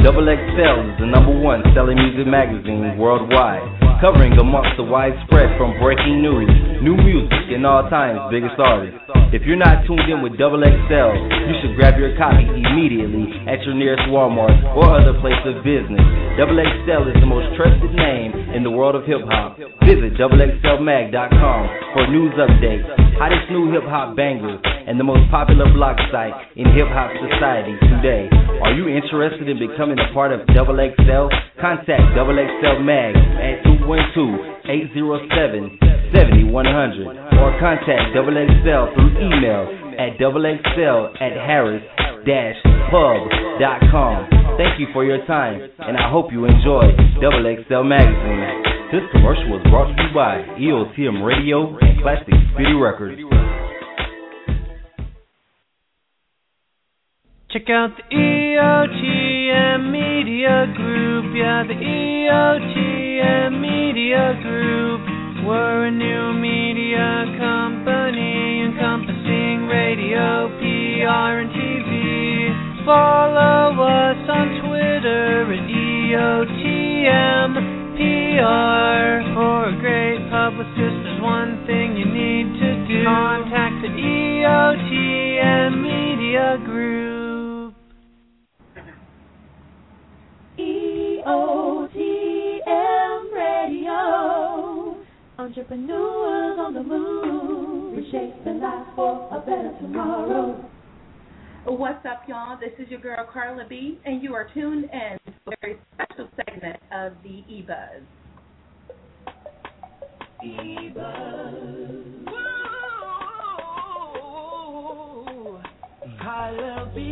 Double XL is the #1 selling music magazine worldwide, covering amongst the widespread from breaking news, new music, and all time's biggest artists. If you're not tuned in with Double XL, you should grab your copy immediately at your nearest Walmart or other place of business. Double XL is the most trusted name in the world of hip-hop. Visit doublexlmag.com for news updates, hottest new hip-hop bangers, and the most popular blog site in hip-hop society today. Are you interested in becoming a part of Double XL? Contact Double XL Mag at 212-807-7100 or contact Double XL through email at doublexl@harris-pub.com. Thank you for your time, and I hope you enjoy Double XL Magazine. This commercial was brought to you by EOTM Radio and Plastic City Records. Check out the EOTM Media Group, yeah, the EOTM Media Group. We're a new media company encompassing radio, PR, and TV. Follow us on Twitter at EOTM PR. For a great publicist, there's one thing you need to do. Contact the EOTM Media Group. EOTM Radio. Entrepreneurs on the move, reshaping life for a better tomorrow. What's up, y'all? This is your girl Carla B, and you are tuned in to a very special segment of the E-Buzz. E-Buzz. Whoa. Carla B.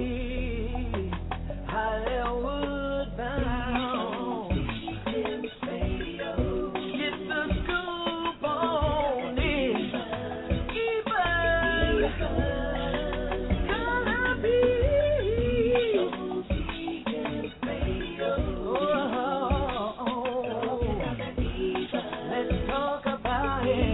Hollywood bound. Get the scoop on it. E-Buzz. Carla B. Let's talk about it.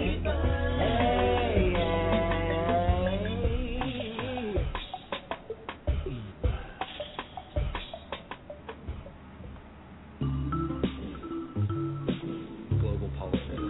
Global politics.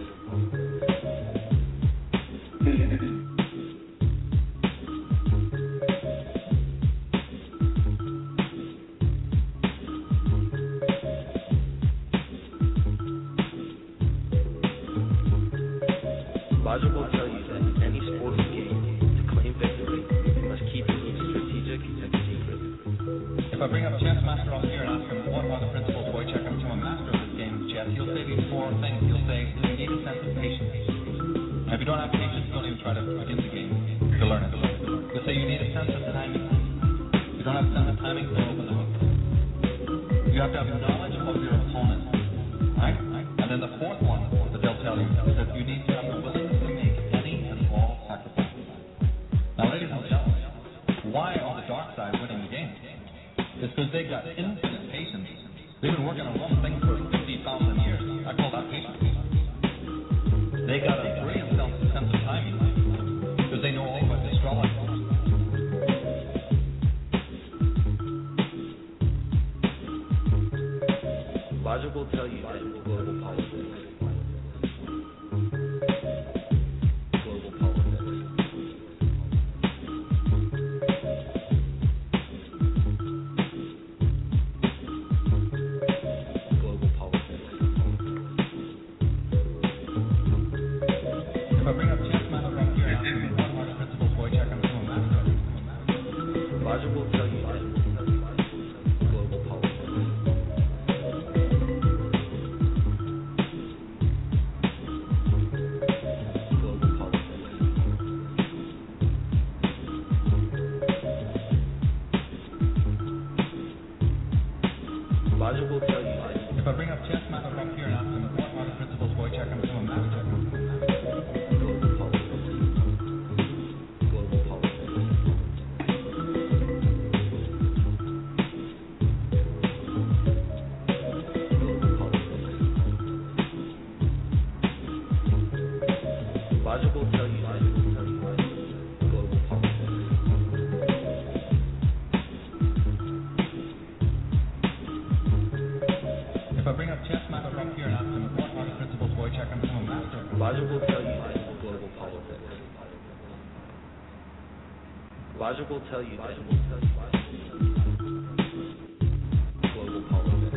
Logic will tell you that in any sports game, to claim victory, you must keep your moves strategic and secret. If I bring up chess master up here and ask him what are the principles Wojciech to become a master of this game of chess, he'll say these four things. He'll say you need a sense of patience. And if you don't have patience, don't even try to begin the game to learn it. He'll say you need a sense of timing. If you don't have a sense of timing, don't open the hook. You have to have knowledge of your opponent, right? And then the fourth one that they'll tell you is that you need to have the willingness to make any and all sacrifices. Now, ladies and gentlemen, why are the dark side winning the game? It's because they got infinite patience. They've been working on one thing for 50,000 years. I call that patience. They got a great sense of timing because they know all about astrology. Logic will tell you that in global politics. Global politics. Global politics. If I bring up chess master up here and ask him what are the principles Wojciech to become a master. Logic will tell you that in global politics. Global politics. Logic will tell you that If I bring up chess master up here and ask him what are the principles Wojciech to become a master. global politics. Global politics. Global politics. Logic will tell you that in global politics. I bring up chess master up here and ask him what are the principles Wojciech and become a master? Logic will tell you that global politics. Logic will tell you that global politics.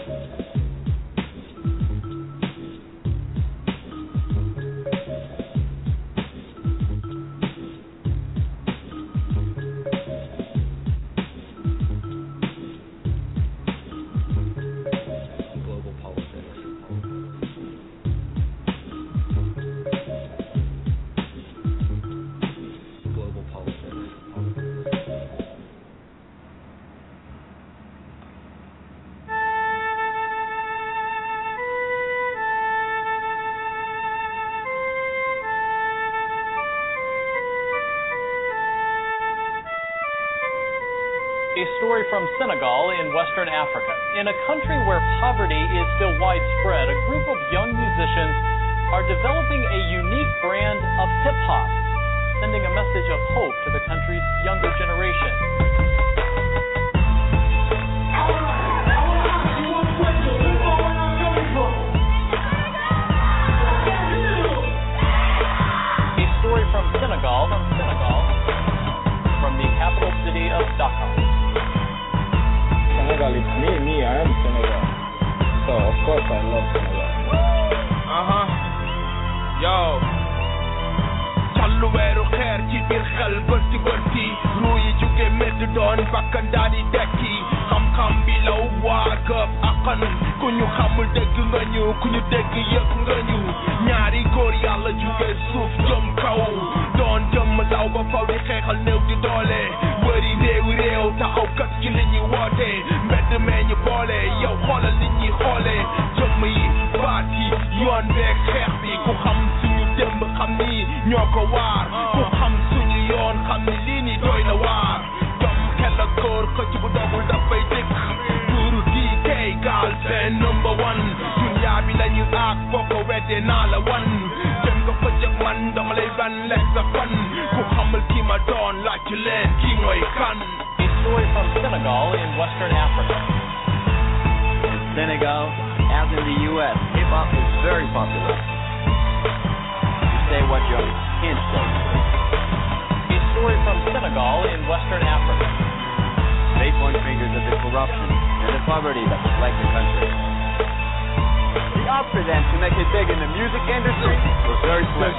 A story from Senegal in Western Africa. In a country where poverty is still widespread, a group of young musicians are developing a unique brand of hip-hop, sending a message of hope to the country's younger generation. A story from Senegal, from the capital city of Dakar. Senegal, it's me, I am Senegal. So, of course, I love Senegal. Yo. Callu weeru xeer ci biir xel bërti bërti ruu yi jóge medd doon bakkan daal di dekki xam-xam bi law waa gëb akkan ku ñu xamul dégg nga ñu ku ñu dégg yëg nga ñu ñaari góor yàlla jóge suuf jëm kaw doon jëm law ba faw di xeexal néew di doole wëri réew taxawkat ci li ñuy woote mbedd mee ñu boole yow xoolal li ñuy xoole jëmm yi baat yi yoon beeg xeex bi ku xam suñu démb xam ni ñoo ko waar ku xam suñu yoon xam ni lii ni doy na waar jom xel ak góor xëcc bu dogul dafay dëkk duuru di kay gaal seen number one dunya bi lañu aak boo ko weddee naa la wan jëm nga fëccëg man dama lay ban lekk sa fan ku xamul ki ma doon laaj leen kii mooy kan. A story from Senegal in Western Africa. In Senegal, as in the U.S., hip-hop is very popular. You say what your kids say. A story from Senegal in Western Africa. They point fingers at the corruption and the poverty that plague the country. The odds for them to make it big in the music industry was very slim.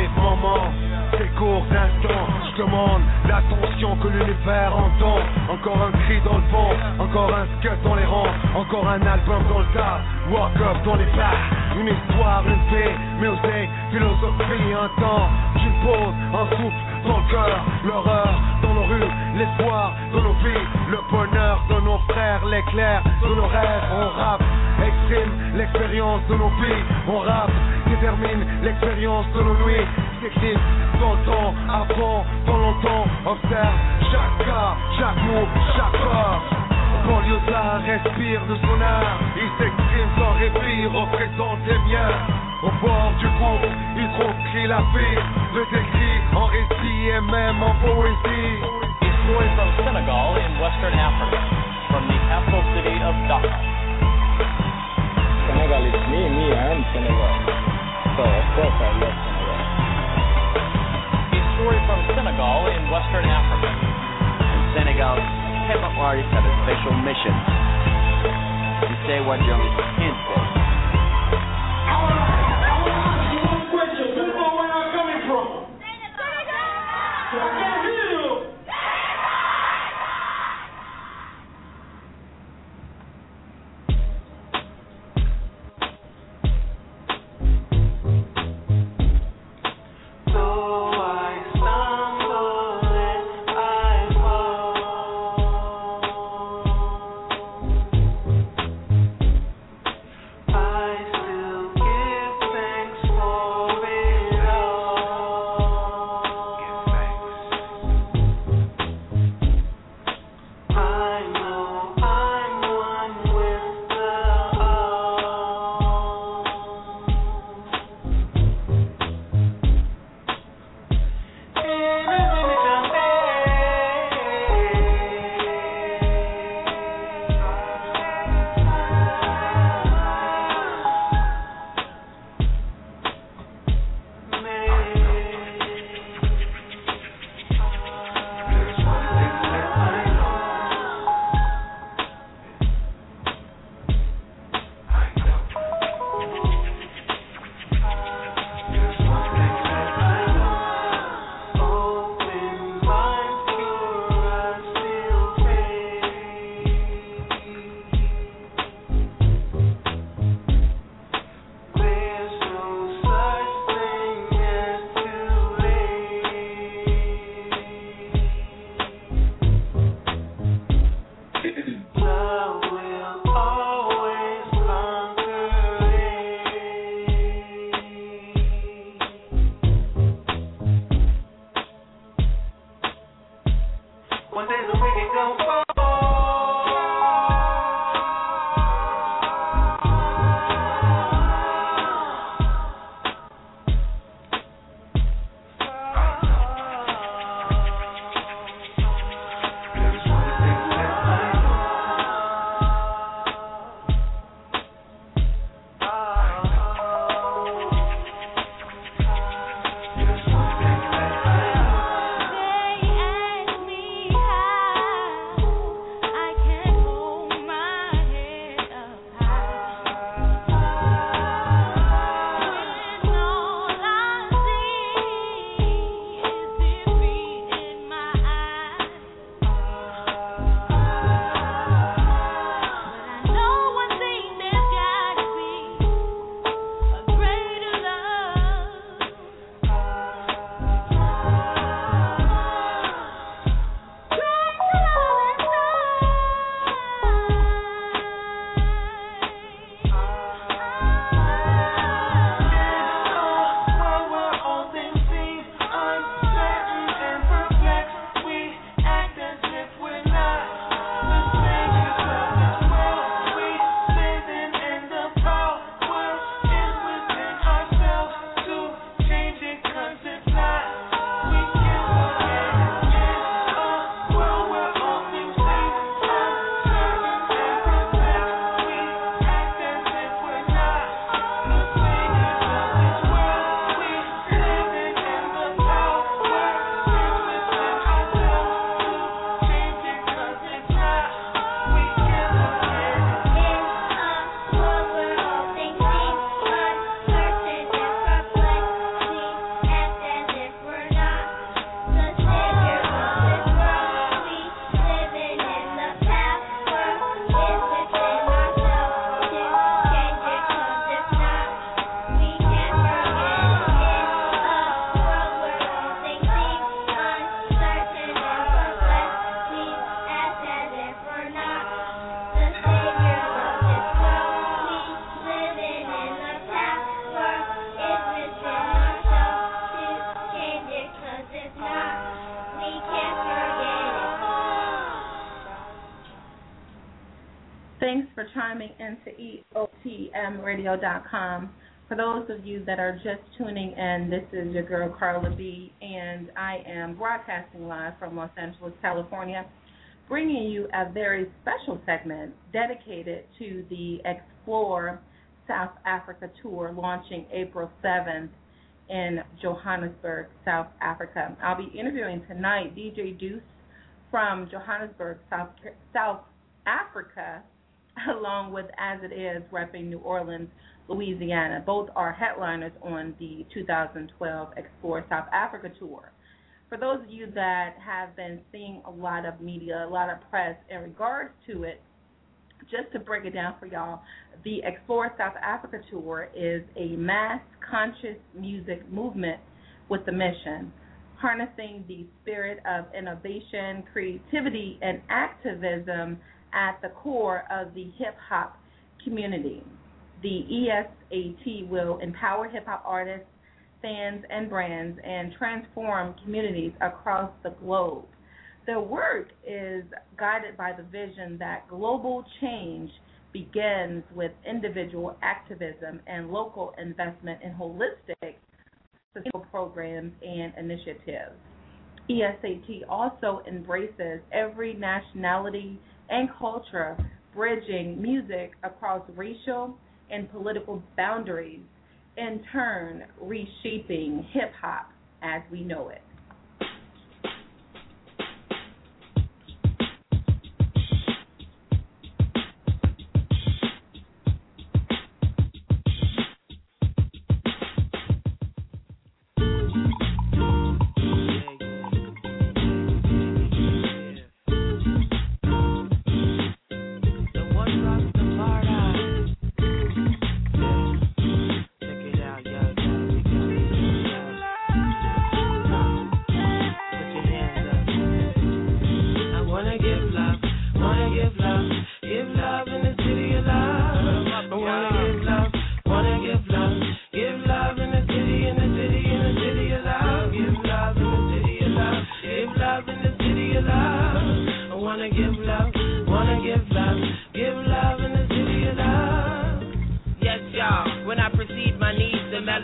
Ces courts instants, je demande l'attention que l'univers entend. Encore un cri dans le vent, encore un skate dans les rangs, encore un album dans le tas, walk up dans les bars. Une histoire, une paix, musique, philosophie, un temps, une pause, un souffle dans le cœur, l'horreur dans nos rues, l'espoir dans nos vies, le bonheur de nos frères, l'éclair de nos rêves. On rappe, exprime l'expérience de nos vies, on rappe, détermine l'expérience de nos nuits, s'éclipse dans le temps, avant, dans longtemps, observe chaque cas, chaque mot, chaque corps. Banlieusard respire de son art, il s'exprime sans répit, représente les miens. Au bord du gouffre, il transcrit la vie, le décrit en récit et même en poésie. A story from Senegal in Western Africa, from the capital city of Dakar. Senegal, it's me, I am Senegal. So, of course, I love Senegal. A story from Senegal in Western Africa. In Senegal, hip-hop artists have a special mission. You say what your kids say. Thanks for chiming into EOTMradio.com. For those of you that are just tuning in, this is your girl Carla B, and I am broadcasting live from Los Angeles, California, bringing you a very special segment dedicated to the Explore South Africa tour launching April 7th in Johannesburg, South Africa. I'll be interviewing tonight DJ Deuce from Johannesburg, South Africa, along with As It Is, repping New Orleans, Louisiana. Both are headliners on the 2012 Explore South Africa tour. For those of you that have been seeing a lot of media, a lot of press in regards to it, just to break it down for y'all, the Explore South Africa tour is a mass conscious music movement with the mission, harnessing the spirit of innovation, creativity, and activism at the core of the hip-hop community. The ESAT will empower hip-hop artists, fans, and brands and transform communities across the globe. Their work is guided by the vision that global change begins with individual activism and local investment in holistic sustainable programs and initiatives. ESAT also embraces every nationality and culture, bridging music across racial and political boundaries, in turn reshaping hip-hop as we know it.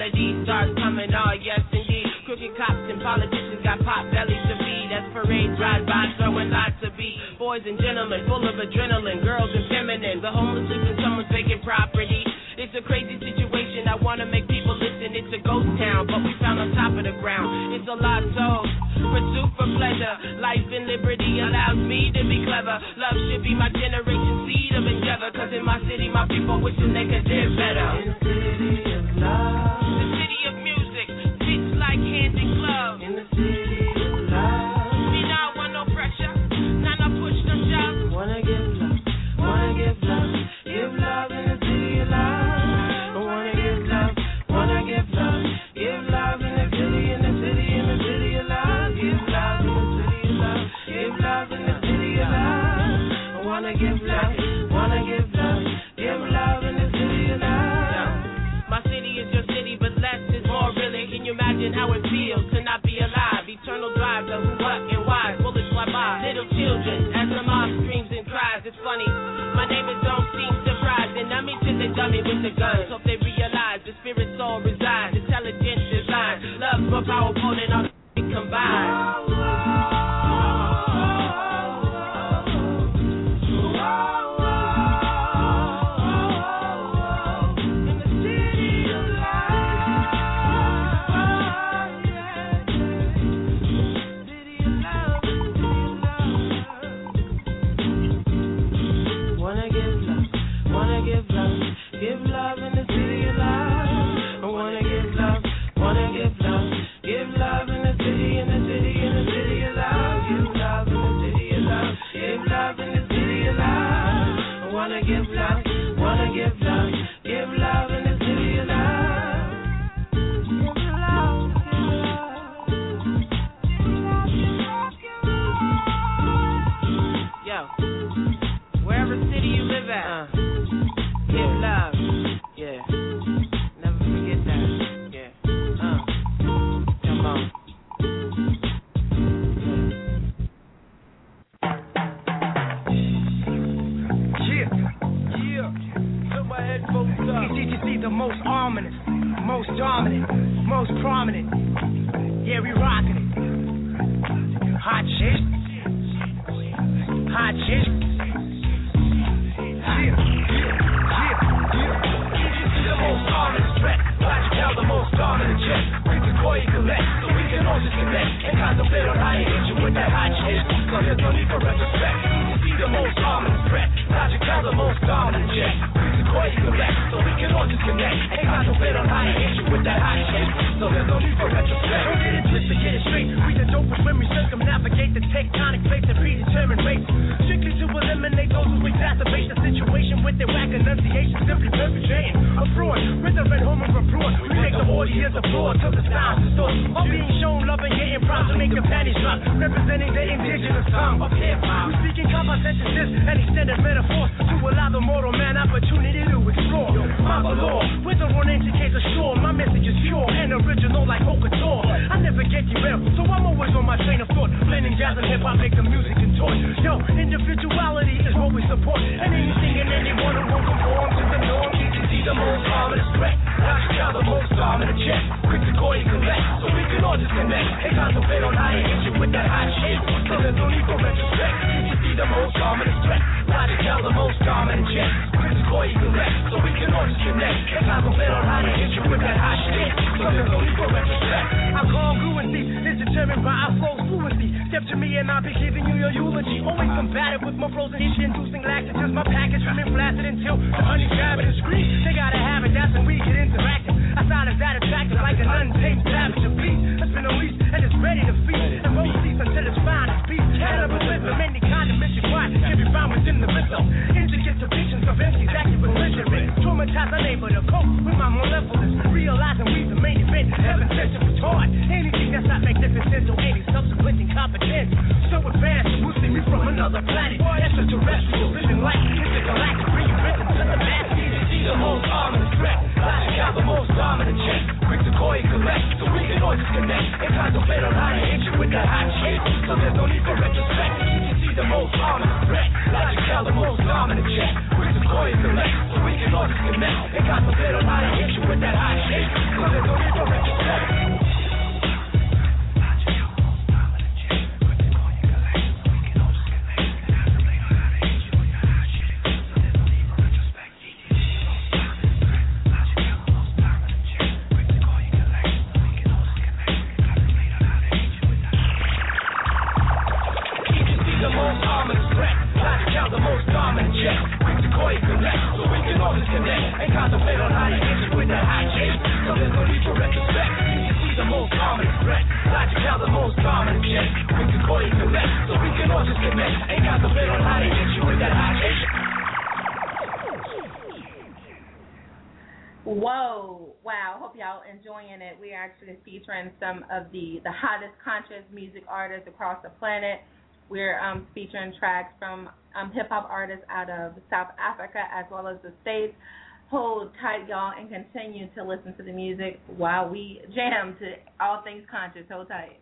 melody starts coming, oh yes indeed. Crooked cops and politicians got pop bellies to feed. As parades ride by, throwing lots of beat. Boys and gentlemen, full of adrenaline, girls and feminine. The homeless live in someone's vacant property. It's a crazy situation, I wanna make people listen. It's a ghost town, but we found on top of the ground. It's a lost soul, pursuit for pleasure. Life and liberty allows me to be clever. Love should be my generation seed of endeavor. Cause in my city, my people wishing they could live better. In the city of love, the city of music, fits like hand in glove. in the city of love, Me not want no pressure, not no push, no shove. wanna give love, wanna give love, give love in the city of love. I wanna give love, wanna give love, give love in the city, in the city, in the city of love. Give love in the city of love, give love in the city of love. I wanna give love, wanna give love, give love in the city of love. My city is your city, but less is more really. Can you imagine how it feels to not be alive? Eternal drive, the who, what, and why. Bullets fly by. Little children, as the mob screams and cries. It's funny, my neighbors don't seem surprised. And I'm each the dummy with the guns. Hope they realize the spirit soul resides. Intelligence design. Love's more powerful than all combined. Give love in the city of love. I wanna give love, wanna give love. Give love in the city, in the city, in the city of love. Give love in the city of love. Give love in the city of love. I wanna give love, wanna give love. Give love in the city of love. Give love, Yo, wherever city you live at, give love. Yeah, never forget that. Yeah, come on. Yeah. Put my headphones up. ECGC, the most ominous, most dominant, most prominent. Yeah, we rockin' it. Hot shit. Hot shit. The most ominous threat. Watch out, the most dominant jet. Quick to call you collect, so we can all just connect and contemplate on how you hit you with that hot shit. Cause there's no need for retrospect. The most ominous threat. Logic out the most dominant jet. Quick to call you collect, so we can all just connect and contemplate on how you hit you with that hot shit. So there's no need for retrospect. Don't get it twisted, get it straight. We the dopest when we circumnavigate the tectonic plates and predetermined rates. Strictly to eliminate those who exacerbate the situation with their whack enunciation, simply perpetrating a fraud with the red home of a fraud. We make the audience applaud till the sound distorts. All being shown love and getting props to make the panties drop. Representing the indigenous tongue of hip-hop. We speaking common sentences and extended metaphors to allow the mortal man opportunity to explore. My law, with the one case assured, my message is pure and original like haute couture. I never get derailed, so I'm always on my train of thought. Blending jazz and hip-hop, make the music contort. Yo, individuality is what we support. And anything and anyone who won't conform to the norm. The most ominous threat, watch out the most dominant jet. Quick to call you collect, so we can all just connect and contemplate on how you hit you with that hot shit. So there's no need for retrospect. You see the most ominous threat, watch out the most dominant jet. Quick to call you collect, so we can all just connect and contemplate on how you hit you with that hot shit. So there's no need for retrospect. Our congruency is determined by our flow's fluency. Step to me and I'll be giving you your eulogy. Always combative with my flows and inducing laxatives. My package remain flaccid until the honey grab it and scream. They gotta have it, that's when we get interactive. I sound as that attractive like an untamed savage. A beast has been unleashed and it's ready to feast. And won't cease until it's found its peace. Cannibalism, any kind of mission crime can be found within the rhythm. Intricate depictions of MCs acting belligerent. Traumatized, unable to cope with my malevolence. Realizing we the main event. Heaven sent to retard anything that's not magnificent or any subsequent incompetence. So advanced, you will see me from another planet. Extraterrestrial, living life intergalactic, rewritten to the mass. The most ominous threat, flashing out the most dominant jet. Quick to call you collect, so we can all disconnect and contemplate on how to hit you with that hot shit. So there's no need for retrospect. You can see the most ominous threat, flashing out the most dominant jet. Quick to call you collect, so we can all disconnect and contemplate on how to hit you with that hot shit. So there's no need for retrospect. Whoa, wow, hope y'all enjoying it. We're actually featuring some of the hottest conscious music artists across the planet. We're featuring tracks from hip-hop artists out of South Africa as well as the States. Hold tight, y'all, and continue to listen to the music while we jam to all things conscious. Hold tight.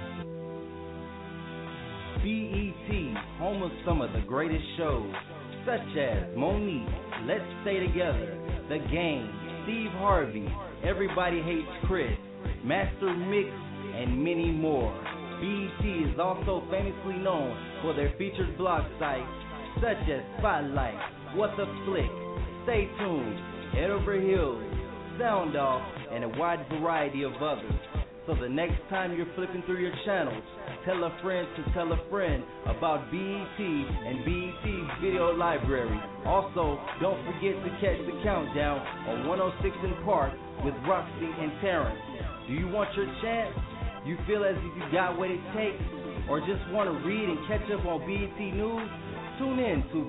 BET, home of some of the greatest shows, such as Monique, Let's Stay Together, The Game, Steve Harvey, Everybody Hates Chris, Master Mix, and many more. BET is also famously known for their featured blog sites such as Spotlight, What the Flick, Stay Tuned, Head Over Heels, Sound Off, and a wide variety of others. So the next time you're flipping through your channels, tell a friend to tell a friend about BET and BET's video library. Also, don't forget to catch the countdown on 106 in Park with Roxy and Terrence. Do you want your chance? You feel as if you got what it takes? Or just want to read and catch up on BET News? Tune in to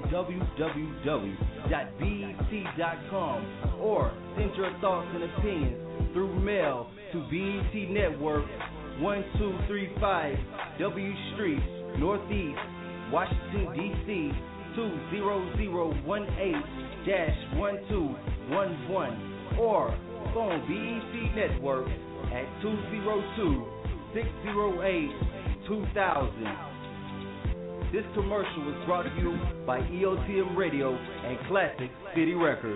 www.bet.com or send your thoughts and opinions through mail to BET Network, 1235 W Street, Northeast, Washington, D.C., 20018-1211, or phone BET Network at 202-608-2000. This commercial was brought to you by EOTM Radio and Classic City Records.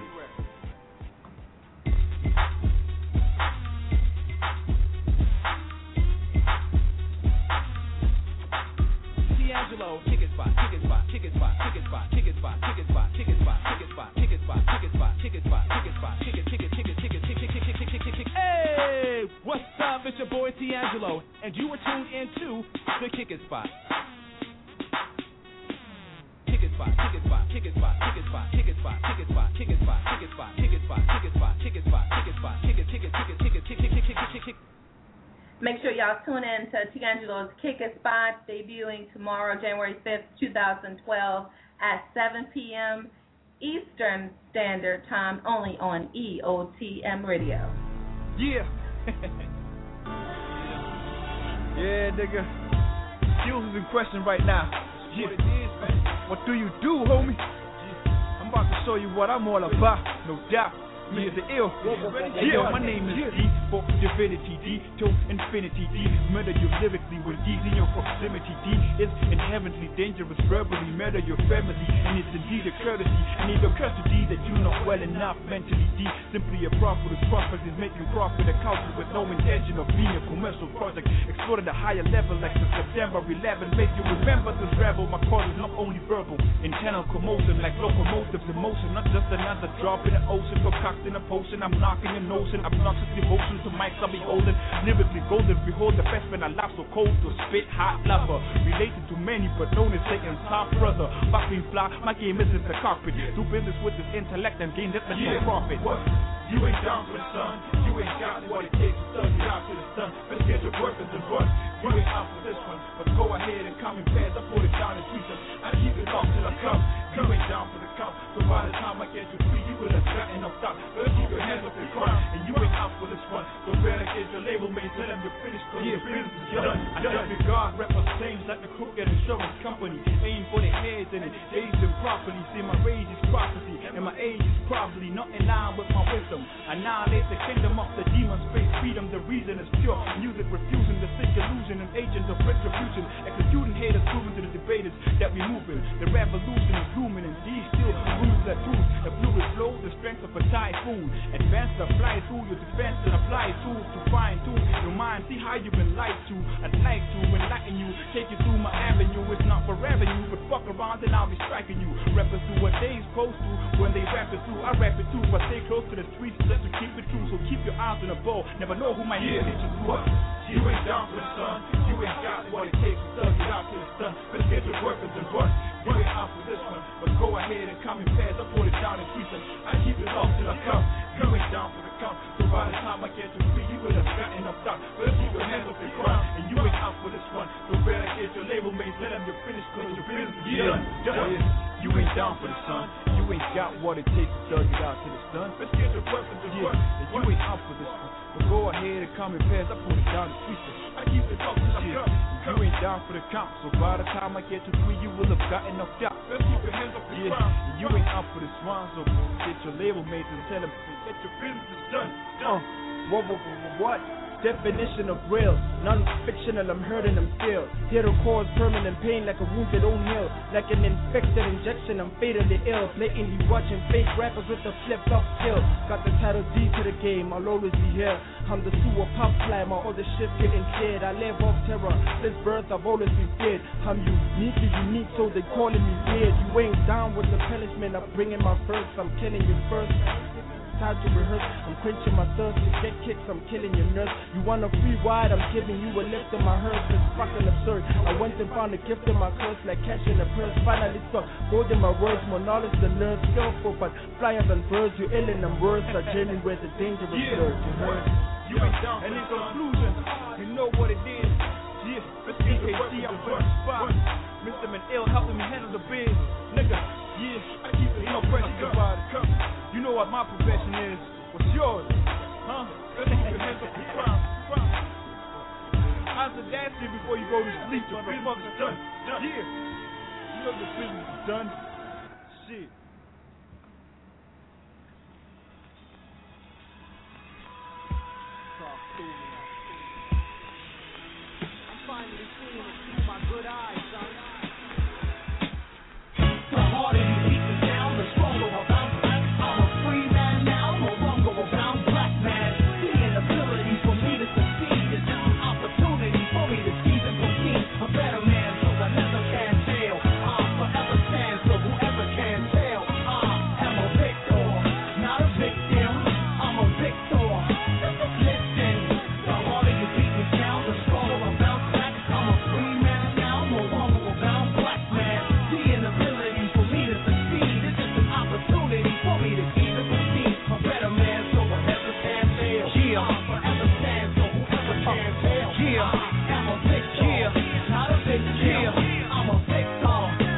D'Angelo, ticket spot, ticket spot, ticket spot, ticket spot, ticket spot, ticket spot, ticket spot, ticket spot, ticket spot, ticket spot, ticket spot, ticket spot, ticket, ticket, ticket, ticket, ticket, ticket, ticket, ticket. Hey, what's up? It's your boy D'Angelo, and you were tuned into the Ticket Spot. Ticket spot, ticket spot, ticket spot, ticket spot, ticket spot, ticket spot, ticket spot, ticket spot, ticket spot, ticket spot, ticket spot, ticket spot, ticket, ticket, ticket, ticket, ticket, ticket, ticket. Make sure y'all tune in to D'Angelo's Kick It Spot, debuting tomorrow, January 5th, 2012, at 7 p.m. Eastern Standard Time, only on EOTM Radio. Yeah. Yeah, nigga. Skills is in question right now. Yeah. What do you do, homie? I'm about to show you what I'm all about, no doubt. Mr. Ill. Yeah, my name is D for Divinity, D to Infinity, D. Murder you lyrically when D's in your proximity. D is inherently dangerous, verbally murder your family, and it's indeed a courtesy. And it occurs to D that you know well enough mentally. D simply a profit. Profit is making profit a culture with no intention of being a commercial project. Explore at a higher level like the September 11. Make you remember this rebel. My call is not only verbal, internal commotion like locomotives in motion, not just another drop in the ocean. In a potion, I'm knocking your nose in obnoxious devotion to mics I'll be holding. Lyrically golden, behold the best when I laugh so cold to spit hot lover. Related to many, but known as Satan's half brother. Fucking fly, my game is in the cockpit. Do business with this intellect and gain that much profit. What? You ain't down for the sun. You ain't got what it takes to study out to the sun. Let's get your weapons and run. You ain't out for this one, but go ahead and come in pairs. I put it down and tweet them. I keep it off till I come. You ain't down for the count, so by the time I get you free, you will have gotten up top. Better keep your hands up and cry, and you ain't out for this one. So better get your label mate, tell them you're finished, cause your business is done. I disregard rappers' claims like the crooked insurance company. Aim for their heads and it days them properly. See, my rage is prophecy, and my age is probably not in line with my wisdom. Annihilate the kingdom of the demons, face freedom, the reason is pure. Music refusing the sick illusion, and agents of retribution. Executing haters, proving to the debaters that we moving. The revolution is looming, and these still ruthless. a tooth. The fluid flow, the strength of a typhoon. Advance to fly through your defense and apply tools to fine tune your mind. See how you've been lied to. I'd like to enlighten you, take you through my avenue. It's not for revenue, but fuck around and I'll be striking you. Rappers do what they supposed to when they rap it through. I rap it too, but stay close to the streets just to keep it true. So keep your eyes on the ball. Never know who might hit you through. You ain't down for the sun. You ain't got what it takes to thug it out to the sun. Let's get your workers and run. You ain't out for this one, but go ahead and come in pairs. I put it down and tweet them. I keep it off till I come. You ain't down for the count. So by the time I get to free, you would have gotten enough down. Better keep your hands up and cry. And you ain't out for this one. So better get your label mates. Let them get finished cause your business is done. You ain't down for the sun. You ain't got what it takes to thug it out to the sun. Let's get your workers and run. And you ain't out for this one. But go ahead and come in pairs. I put it down and tweet them. I keep it off till I come. You ain't down for the count, so by the time I get to three, you will have gotten knocked out. Let's keep your hands up and and you ain't out for the swine, so get your label mates and tell them that your business is done. What? Definition of real, non-fictional, I'm hurting them still. Here to cause permanent pain like a wound that don't heal. Like an infected injection, I'm fatally ill. Blatantly watching fake rappers with the flip-flop skill. Got the title D to the game, I'll always be here. I'm the sewer pop climber, all the shit getting cleared. I live off terror, since birth I've always been feared. I'm unique, so they calling me weird. You ain't down with the punishment, I'm bringing my first. I'm killing you first. Time to rehearse, I'm quenching my thirst. To get kicks, I'm killing your nerves. You want a free ride, I'm giving you a lift in my hearse. It's fucking absurd. I went and found a gift in my curse, like cash in a purse. Finally struck gold in my words, more knowledge than nerves. Skillful, but flyers and birds. You ill in them words, a journey where the dangerous birds. You heard? You ain't down. And in conclusion, you know what it is. Yeah, it's BKC, I'm first spot. Mr. Manil helping me handle the biz. Nigga, yeah, I keep it no pressure about it. You know what my profession is. What's yours? Huh? Let's keep your hands up and crime. Answer that shit before you go to sleep. Your business is done. Yeah. You know your business is done. Shit. Talk to me. I'm finally seeing it through my good eyes, son. The harder you beat me down, the stronger I'll bounce back. I'm a free man now, no longer a bound black man. The inability for me to succeed is just an opportunity for me to seize and proceed. A better man, so I never can fail. I'm forever stand, so whoever can tell. I am a victor, not a victim. I'm a victor. Listen, the harder you beat me down, the stronger I'll bounce back. I'm a free man now, no longer a bound black man. The inability for me to succeed is just an opportunity for me to seize and proceed. A better man, so whoever can fail. I'm forever stand, so whoever can tell. I'm a victor, not a victim. I'm a victor.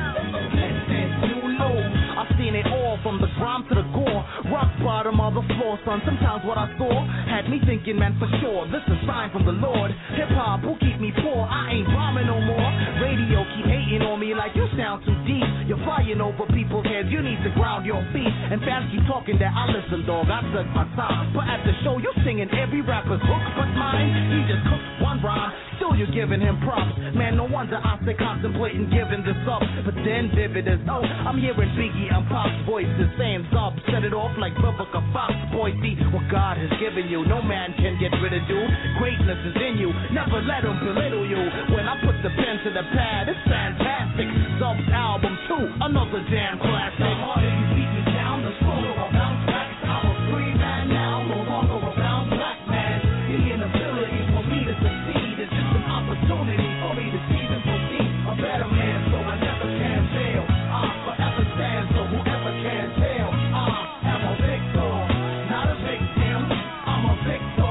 Listen, you know, I've seen it all from the grime to the gore. Rock bottom of the floor, son. Sometimes what I saw had me thinking, man, for sure, this is a sign from the Lord. Hip hop will keep me poor. I ain't rhyming no more. Radio keep hating on me like you sound too deep. You're flying over people's heads. You need to ground your feet. And fans keep talking that I listen, dog. I took my time. But at the show, you singing every rapper's hook but mine. He just cooked one rhyme. Still you're giving him props. Man, no wonder I say contemplating giving this up. But then vivid as oh, I'm hearing Biggie and Pop's voices saying up. Set it off like Vivica Fox. Boy, see what God has given you. No man can get rid of you. Greatness is in you. Never let them belittle you. When I put the pen to the pad, it's fantastic. Zub's album 2, another damn classic. The harder you beat me down, the stronger I'll bounce back. I'm a free man now, no longer a bound black man. The inability for me to succeed is just an opportunity for me to seize and proceed. A better man, so I never can fail. I'm forever stand, so whoever can tell. I am a victor, not a victim. I'm a victor.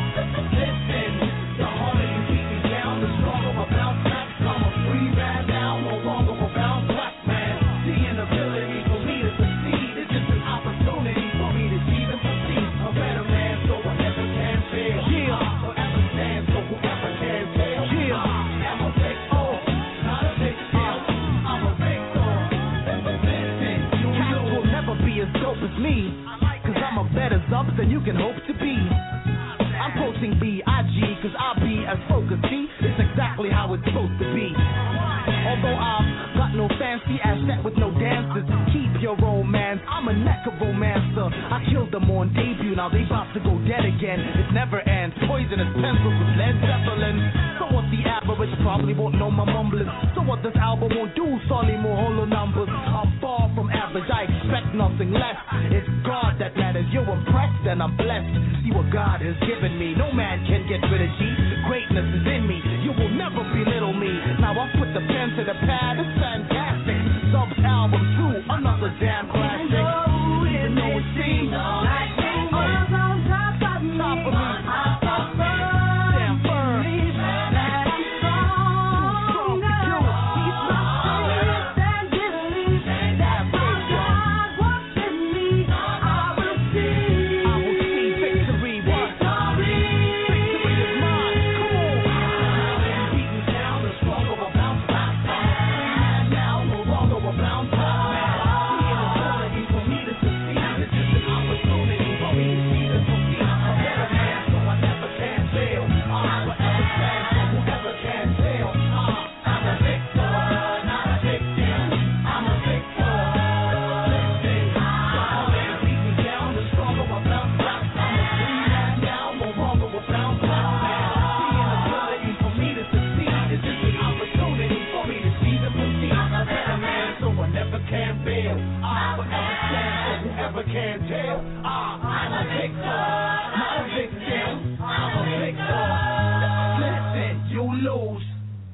Listen, the harder you beat me down, the stronger I'll bounce back. I'm a free man now, no longer a bound black man. The inability for me to succeed is just an opportunity for me to seize and proceed. A better man, so I never can fail. I'm forever stand, so whoever can tell. I'm a victor, not a victim. I'm a victor. Listen, cats will never be as dope as me, cause I'm a better Zub than you can hope to be. I'm quoting B.I.G. cause I be as focused. See, it's exactly how it's supposed to be. Although I've got no fancy ass set with no dances, keep your romance, I'm a neck of romancer. I killed them on debut, now they about to go dead again. It never ends, poisonous pencils with Led Zeppelin. So what the average probably won't know my mumbling. So what this album won't do, Sonny more hollow numbers. I'm far from average, I expect nothing less. It's God that matters, you're impressed and I'm blessed. See what God has given me, no man can get rid of G. Greatness is in me, you will never belittle me. Now I put the pen to the pad, it's fantastic. Subs album 2, another damn classic. Even though it seems like the world's on top of me, damn firm. That I'm strong to keep my faith and believe that my God walks in me. I will see victory. Victory is mine. Come on. Beaten down, the struggle will bounce back. Now no longer will bounce back. Being a ability for me to succeed. It's just an opportunity for me to see the succeed. I'm a better man, so I never can fail. I'm forever stand for whoever can fail. I'm a victor, not a victim. I'm a victor. Listen, beat me down, the struggle will bounce back. I'm a free man now, no longer will bounce back. Being a ability for me to succeed. It's just an opportunity for me to see the succeed. I'm a better man, so I never can fail. I'm forever stand for whoever can tell. I'm a victor, not a victim. I'm a victor. Listen, you lose.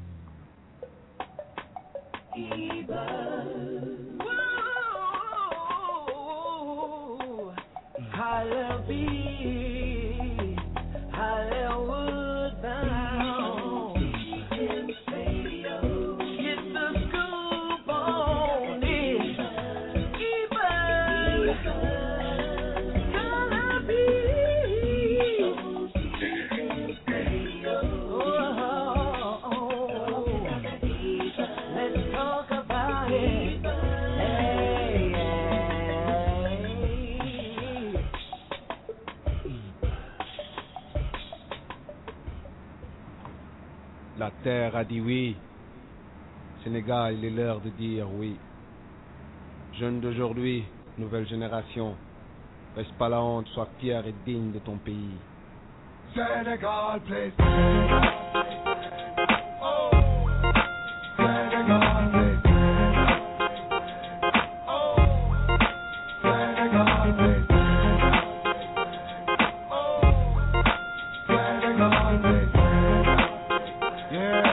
Hollywood bound. Get the scoop on it. Gonna be. Let's talk about it. Hey, La terre a dit oui. Sénégal, il est l'heure de dire oui. Jeunes d'aujourd'hui, nouvelle génération, laisse pas la honte, sois fier et digne de ton pays. Senegal, please. Oh, Senegal, please. Oh, Senegal, please. Oh, Senegal, please. Yeah.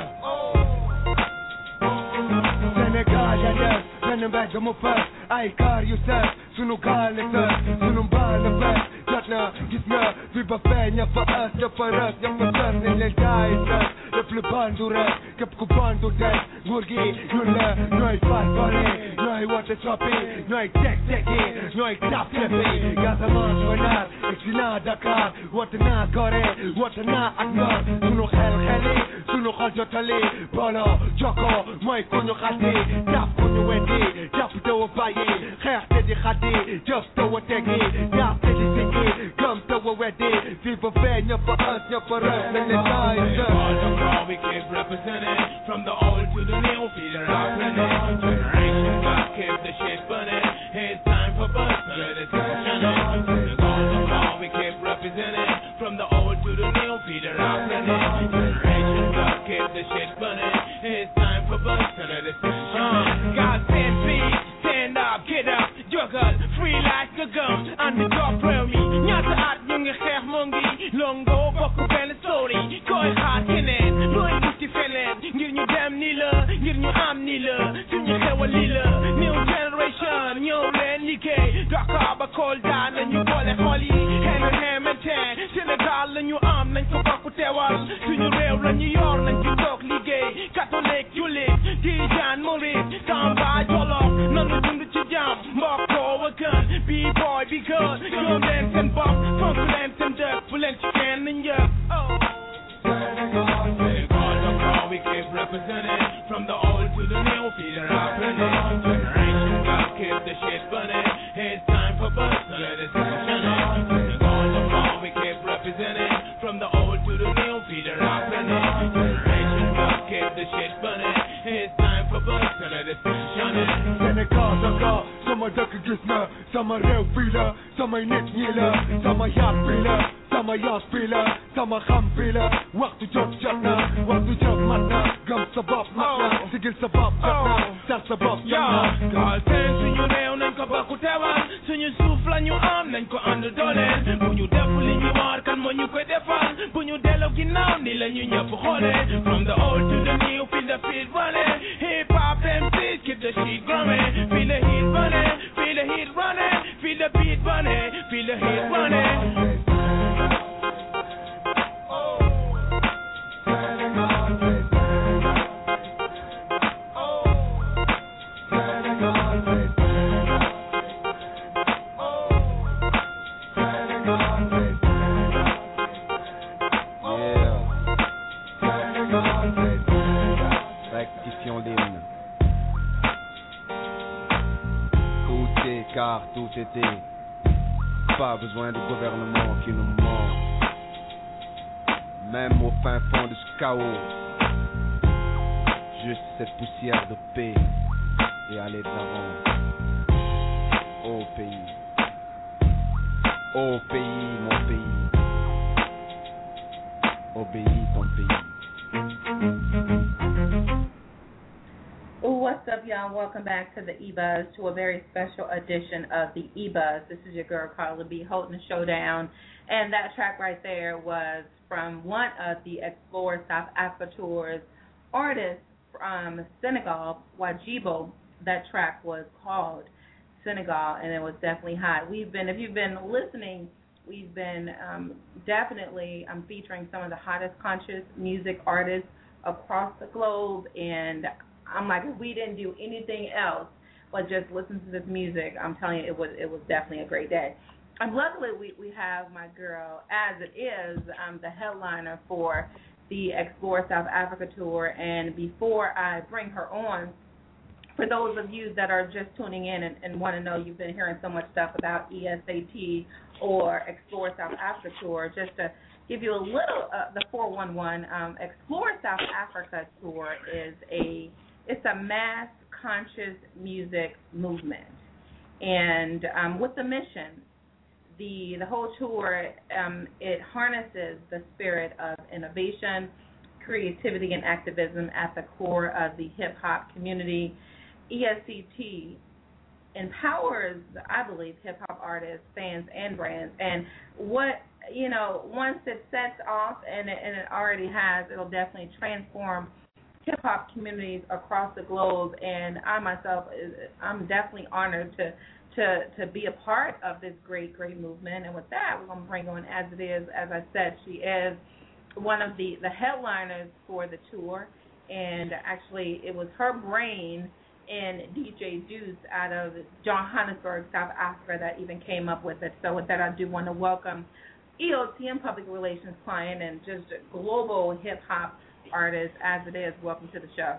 Senegal, yeah, running back to my first. I call you sir, sunu gal sir, sunu bal first. Jatna, gitna, vi bafenya fa us, ya faras, ya fasar, nil daiser. Le plus bandouret, kap ku bandouret. Gurgi, yulla, noi fat bale, noi what is chopping, noi tek, noi tap tepe. Gaza mas wanar, exina Dakar, what na kore, what na agnor. Sunu khali, sunu khajatali, bala, joko, moi kunyo khati, tap kunyo wedi, tap to baye, khair tedi khati, just to tegi, tap tedi tegi, come to wedi, viva fenya for us, ya for us, and the we keep representing from the old to the new, feel it happening. Generation God keep the shit burning. It's time for us to let it shine. We keep representing from the old to the new, feel it happening. Generation God keep the shit burning. It's time for us to let it shine. God said, please stand up, get up, juggle, free like a gum, and the top real me. Nyata at yung kheikh mongi, longo boku ben story, koi khat kenen. Ngir ñu dem ni la, ngir ñu am ni la, suñu xewal li la. New generation, ñëw leen liggéey. Dakar ba Kolda nañu boole xol yi. Hamilton, Sénégal la ñu am, nañ ko bokk teewal. Suñu réew la ñu yor, nañ ci toog liggéey. Catholique, jullit, Tijaan, Murit, Tamba, Jolof, nanu dund ci jàmm. Mbokkoo a gën, B-boy bi gën. Gëm leen seen bopp, fonk leen seen dëkk, bu leen ci kenn njëkk. We keep representing from the old to the new, feel it happening. Generation God keep the shit burning. It's time for us to let it shine. We keep representing from daga sama dëkk gis na sama réew fii la samay nit ñi la sama yaat fii la sama yaas fii la sama xam fii la waxtu jot na waxtu jot mat na gëm sa bopp mat na sigil sa bopp jot na sar sa bopp jot na gaal seen suñu réew nañ ko bakku teewal suñu suuf la ñu am nañ ko ànd dooleel bu ñu def li ñu war kan moo ñu koy defal bu ñu delloo ginnaaw ni la ñu ñëpp xoolee from the old to the new feel the beat running hip hop MCs keep the shit growing feel the heat running feel the heat running feel the beat running feel the heat running Car tout était, pas besoin de gouvernement qui nous ment. Même au fin fond de ce chaos, juste cette poussière de paix et aller de l'avant. Ô pays, mon pays, obéis ton pays. What's up, y'all? Welcome back to the E-Buzz, to a very special edition of the E-Buzz. This is your girl, Carla B, holding the show down. And that track right there was from one of the Explore South Africa Tour's artists from Senegal, Wajibo. That track was called Senegal, and it was definitely hot. If you've been listening, we've been definitely featuring some of the hottest conscious music artists across the globe, and I'm like, if we didn't do anything else but just listen to this music, I'm telling you, it was definitely a great day. Luckily, we have my girl, As It Is, the headliner for the Explore South Africa Tour. And before I bring her on, for those of you that are just tuning in and want to know, you've been hearing so much stuff about ESAT or Explore South Africa Tour, just to give you a little, the 411, Explore South Africa Tour it's a mass conscious music movement, and with the mission, the whole tour, it harnesses the spirit of innovation, creativity, and activism at the core of the hip hop community. ESCT empowers, I believe, hip hop artists, fans, and brands. And once it sets off, and it already has, it'll definitely transform hip-hop communities across the globe, and I myself, I'm definitely honored to be a part of this great movement. And with that, we're going to bring on As It Is. As I said, she is one of the headliners for the tour, and actually it was her brain and DJ Deuce out of Johannesburg, South Africa, that even came up with it. So with that, I do want to welcome EOTM Public Relations client and just global hip-hop artist, As It Is. Welcome to the show.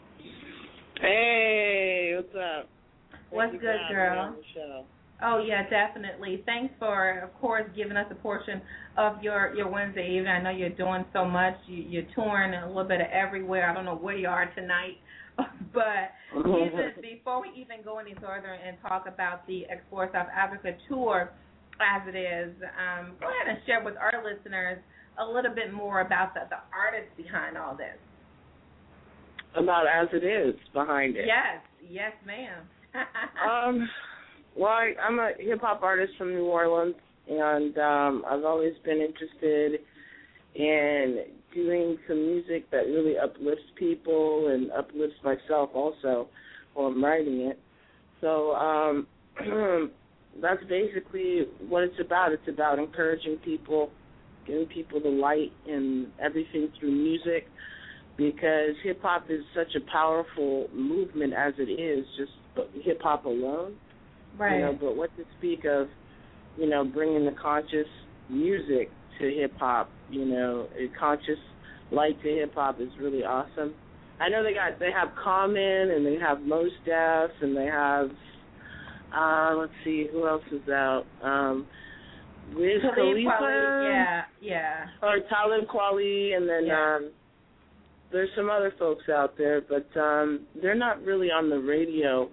Hey, what's up? What's good, girl? Oh, yeah, definitely. Thanks for, of course, giving us a portion of your Wednesday evening. I know you're doing so much. You're touring a little bit of everywhere. I don't know where you are tonight. But before we even go any further and talk about the Explore South Africa Tour, As It Is, go ahead and share with our listeners a little bit more about the artists behind all this. About As It Is behind it. Yes, ma'am. Well, I'm a hip-hop artist from New Orleans, and I've always been interested in doing some music that really uplifts people and uplifts myself also while I'm writing it. So that's basically what it's about. It's about encouraging people, giving people the light and everything through music, because hip-hop is such a powerful movement as it is, just hip-hop alone. Right. But what to speak of, bringing the conscious music to hip-hop, a conscious light to hip-hop is really awesome. I know they have Common, and they have Mos Def, and they have, let's see, who else is out? Wiz Khalifa. Yeah. Or Talib Kweli, and then there's some other folks out there, but they're not really on the radio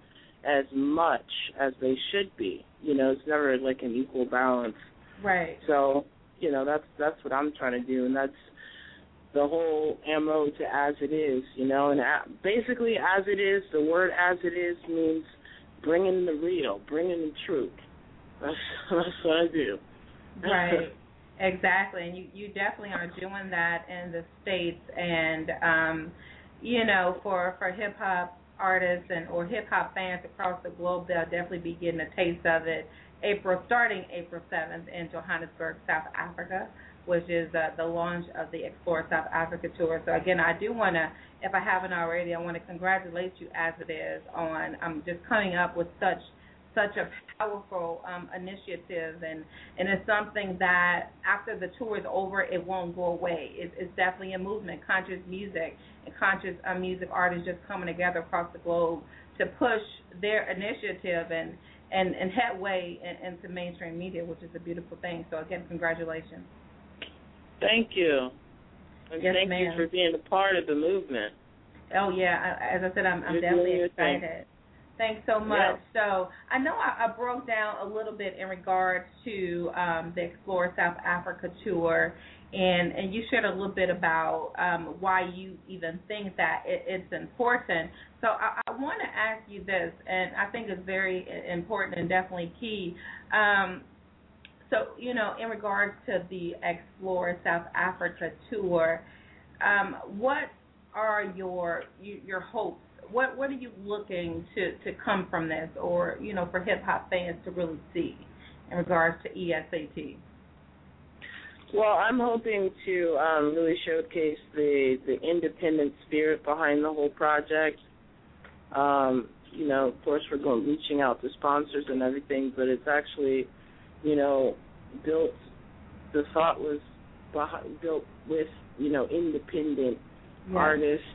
as much as they should be. You know, it's never like an equal balance. Right. So, you know, that's what I'm trying to do, and that's the whole MO to As It Is, you know. And basically, As It Is, the word As It Is means bringing the real, bringing the truth. That's what I do. Right. Exactly. And you definitely are doing that in the States. And, you know, for hip-hop artists or hip-hop fans across the globe, they'll definitely be getting a taste of it starting April 7th in Johannesburg, South Africa, which is the launch of the Explore South Africa tour. So, again, I do want to, if I haven't already, I want to congratulate you, As It Is, on just coming up with such a powerful initiative, and it's something that after the tour is over, it won't go away. It's definitely a movement, conscious music and conscious music artists just coming together across the globe to push their initiative and headway into mainstream media, which is a beautiful thing. So, again, congratulations. Thank you. And yes, thank ma'am. you for being a part of the movement. Oh, yeah. As I said, I'm definitely excited. Thanks so much. Yeah. So I know I broke down a little bit in regards to the Explore South Africa tour, and you shared a little bit about why you even think that it's important. So I want to ask you this, and I think it's very important and definitely key. So, you know, in regards to the Explore South Africa tour, what are your hopes? What are you looking to come from this, or, you know, for hip-hop fans to really see in regards to ESAT? Well, I'm hoping to really showcase the independent spirit behind the whole project. You know, of course, we're reaching out to sponsors and everything, but it's actually, you know, the thought was built with, you know, independent artists.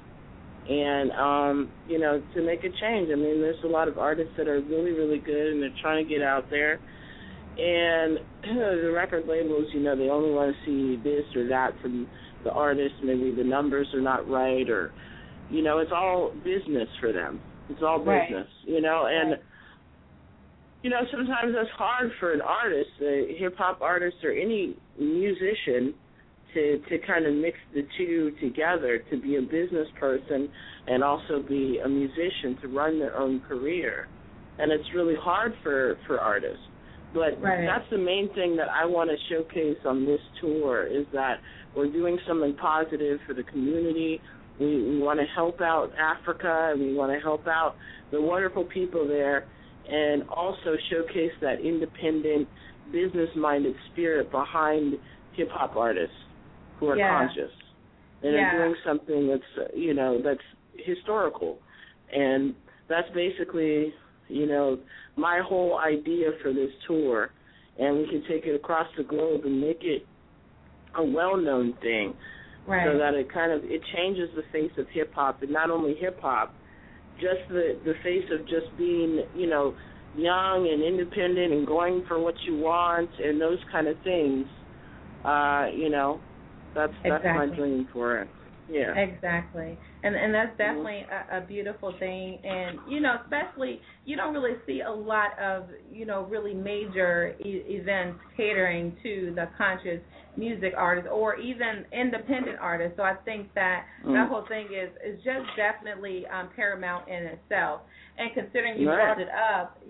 And, you know, to make a change. I mean, there's a lot of artists that are really, really good, and they're trying to get out there. And the record labels, you know, they only want to see this or that from the artist. Maybe the numbers are not right, or, you know, it's all business for them. It's all business, you know. And, you know, sometimes that's hard for an artist, a hip-hop artist or any musician, to kind of mix the two together, to be a business person and also be a musician, to run their own career. And it's really hard for artists. But that's the main thing that I want to showcase on this tour, is that we're doing something positive for the community. We want to help out Africa, and we want to help out the wonderful people there, and also showcase that independent, business-minded spirit behind hip-hop artists who are conscious and are doing something that's, you know, that's historical. And that's basically, you know, my whole idea for this tour. And we can take it across the globe and make it a well-known thing, so that it changes the face of hip-hop, and not only hip-hop, just the face of just being, you know, young and independent and going for what you want and those kind of things. You know, that's my dream for it. Yeah. Exactly. And that's definitely a beautiful thing. And, you know, especially you don't really see a lot of, you know, really major events catering to the conscious music artists or even independent artists. So I think that that whole thing is just definitely paramount in itself. And considering you brought it up,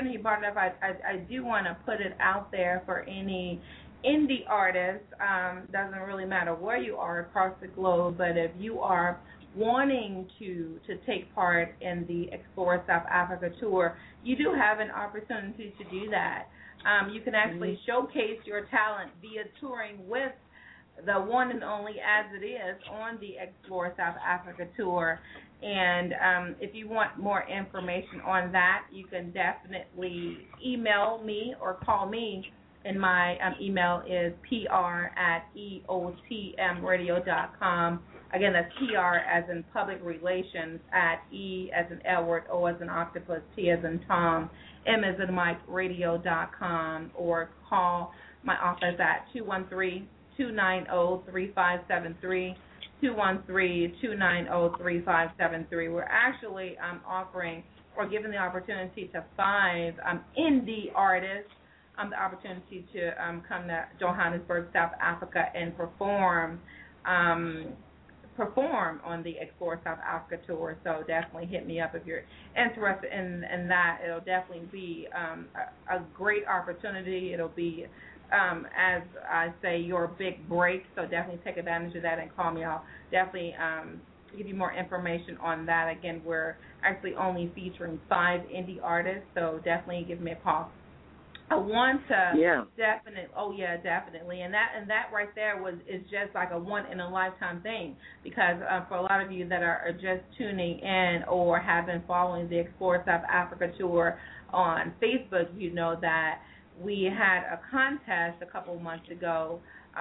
I do want to put it out there for any indie artists. Doesn't really matter where you are across the globe, but if you are wanting to take part in the Explore South Africa tour, you do have an opportunity to do that. You can actually showcase your talent via touring with the one and only As It Is on the Explore South Africa tour. And if you want more information on that, you can definitely email me or call me. And my email is pr@eotmradio.com. Again, that's PR as in public relations, @ as in Edward, O as in octopus, T as in Tom, M as in Mike, radio.com, or call my office at 213-290-3573, 213-290-3573. We're actually offering or given the opportunity to find indie artists the opportunity to come to Johannesburg, South Africa, and perform on the Explore South Africa tour. So definitely hit me up if you're interested in that. It'll definitely be a great opportunity. It'll be, as I say, your big break. So definitely take advantage of that and call me. I'll definitely give you more information on that. Again, we're actually only featuring 5 indie artists, so definitely give me a call. I want to definitely, and that right there is just like a one in a lifetime thing, because for a lot of you that are just tuning in or have been following the Explore South Africa tour on Facebook, you know that we had a contest a couple months ago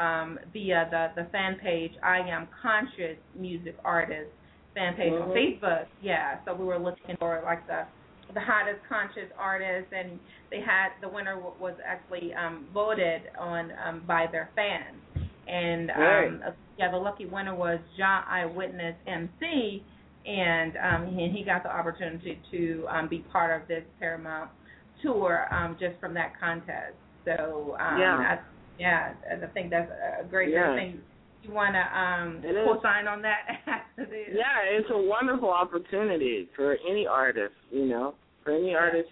via the fan page I Am Conscious Music Artist fan page on Facebook. Yeah, so we were looking for like the hottest conscious artists, and they had the winner was actually voted on by their fans, and the lucky winner was John Eyewitness MC, and he got the opportunity to be part of this Paramount tour just from that contest. So I think that's a great thing. You want to co-sign on that? Yeah, it's a wonderful opportunity for any artist, for any artist,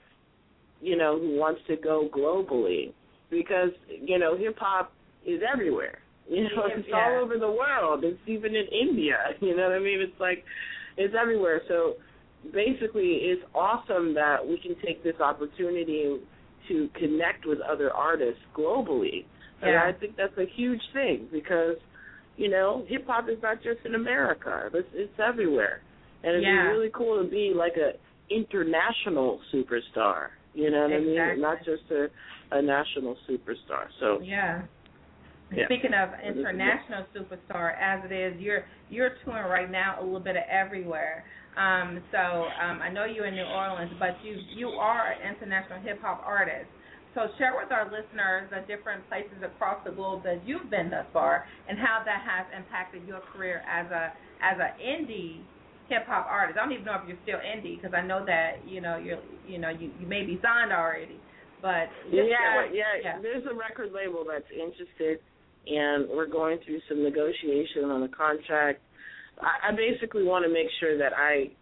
who wants to go globally, because, hip-hop is everywhere. It's all over the world. It's even in India, you know what I mean? It's like, it's everywhere. So basically it's awesome that we can take this opportunity to connect with other artists globally. And I think that's a huge thing because, hip-hop is not just in America. It's everywhere. And it'd be really cool to be like a international superstar. You know what I mean? Not just a national superstar. So Speaking of international superstar, as it is, you're touring right now a little bit of everywhere. So I know you're in New Orleans, but you are an international hip-hop artist. So share with our listeners the different places across the globe that you've been thus far, and how that has impacted your career as an indie hip hop artist. I don't even know if you're still indie, because I know that you may be signed already, but there's a record label that's interested, and we're going through some negotiation on a contract. I basically want to make sure that I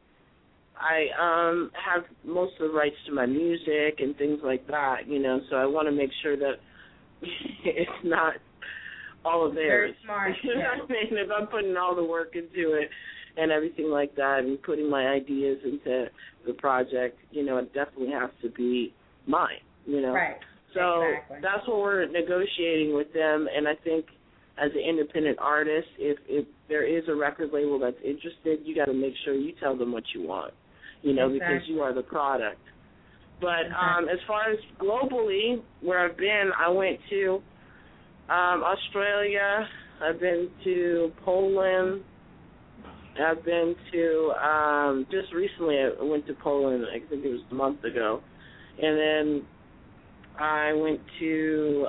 have most of the rights to my music and things like that, so I want to make sure that it's not all of theirs. Very smart. You know what I mean? If I'm putting all the work into it and everything like that and putting my ideas into the project, it definitely has to be mine, Right. So that's what we're negotiating with them, and I think as an independent artist, if there is a record label that's interested, you got to make sure you tell them what you want, because you are the product. But as far as globally, where I've been, I went to Australia, I've been to Poland, I've been to, just recently I went to Poland, I think it was a month ago, and then I went to,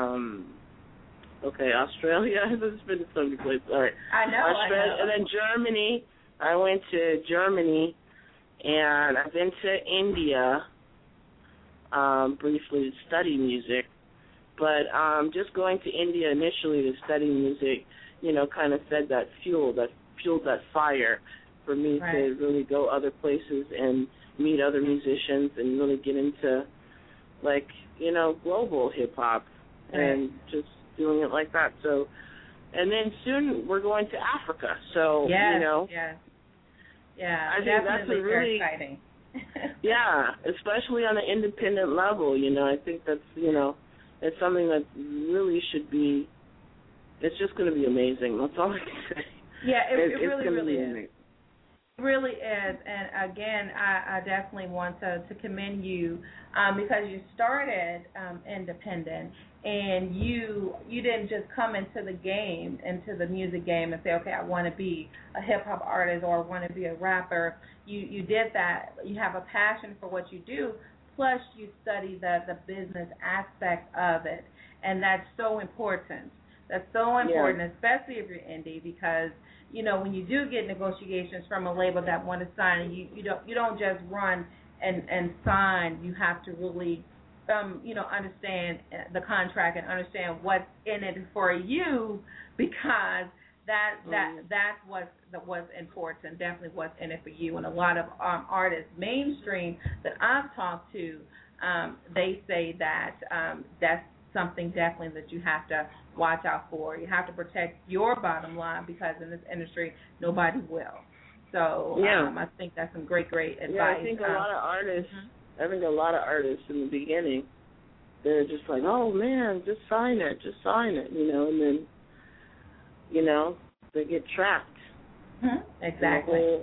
Australia. There's been so many places. All right. I know. And then Germany. I went to Germany, and I've been to India briefly to study music. But just going to India initially to study music, kind of fueled that fire for me to really go other places and meet other musicians and really get into, global hip-hop and just doing it like that. So, and then soon we're going to Africa. So, I think that's a really exciting. Especially on an independent level. I think that's it's something that really should be. It's just going to be amazing. That's all I can say. Yeah, it really is. Amazing. It really is, and again, I definitely want to commend you because you started independent, and you didn't just come into the music game, and say, okay, I want to be a hip hop artist or I want to be a rapper. You did that. You have a passion for what you do, plus you study the business aspect of it, and that's so important. That's so important, especially if you're indie, because when you do get negotiations from a label that want to sign, you don't just run and sign. You have to really understand the contract and understand what's in it for you, because that's what's important, definitely what's in it for you. And a lot of artists, mainstream, that I've talked to, they say that that's something definitely that you have to watch out for. You have to protect your bottom line, because in this industry, nobody will. So I think that's some great advice. Yeah, I think a lot of artists, in the beginning, they're just like, oh man, just sign it, and then, they get trapped. Exactly.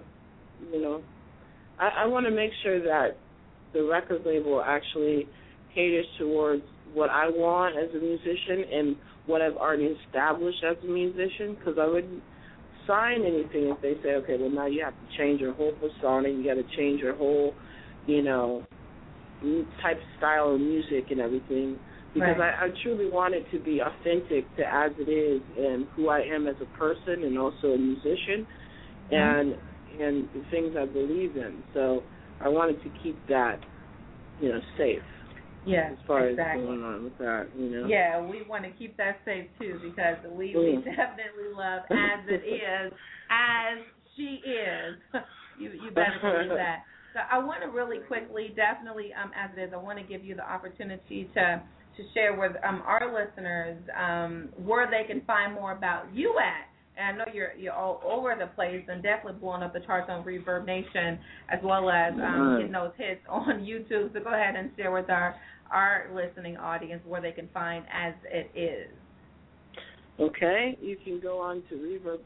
I want to make sure that the record label actually caters towards what I want as a musician and what I've already established as a musician, because I wouldn't sign anything if they say, okay, well, now you have to change your whole persona, you got to change your whole, type of style of music and everything, because I truly want it to be authentic to As It Is and who I am as a person and also a musician and the things I believe in. So I wanted to keep that, safe. Yeah, as far as going on with that, Yeah, we want to keep that safe too, because we definitely love As It Is, as she is. You better believe that. So I want to really quickly, definitely, As It Is, I want to give you the opportunity to share with our listeners where they can find more about you at. And I know you're all over the place and definitely blowing up the charts on Reverb Nation, as well as getting those hits on YouTube. So go ahead and share with our listening audience where they can find As It Is. Okay, you can go on to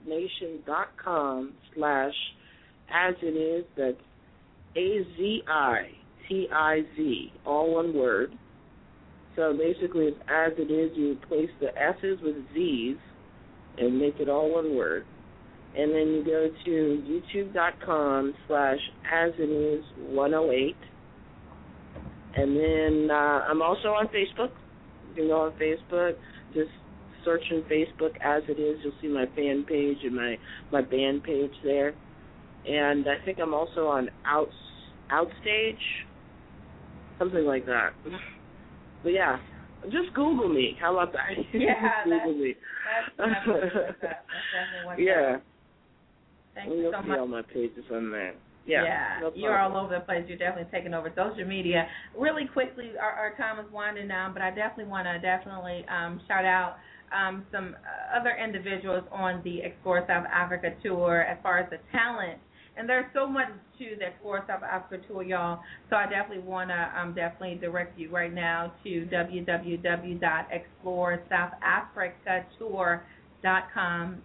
reverbnation.com/asit is. That's AZITIZ, all one word. So basically, it's As It Is. You replace the S's with Z's and make it all one word. And then you go to youtube.com/asitis108. And then I'm also on Facebook. You can go on Facebook, just search in Facebook As It Is. You'll see my fan page and my band page there. And I think I'm also on Outstage, something like that. But yeah, just Google me. How about that? Yeah, Google me. That's definitely what's yeah. up. Thank you so much. All my pages on there. Yeah, no you're all over the place. You're definitely taking over social media. Really quickly, our time is winding down, but I definitely want to shout out some other individuals on the Explore South Africa tour as far as the talent. And there's so much to the Explore South Africa tour, y'all. So I definitely want to definitely direct you right now to www.exploresoutafricatour.com,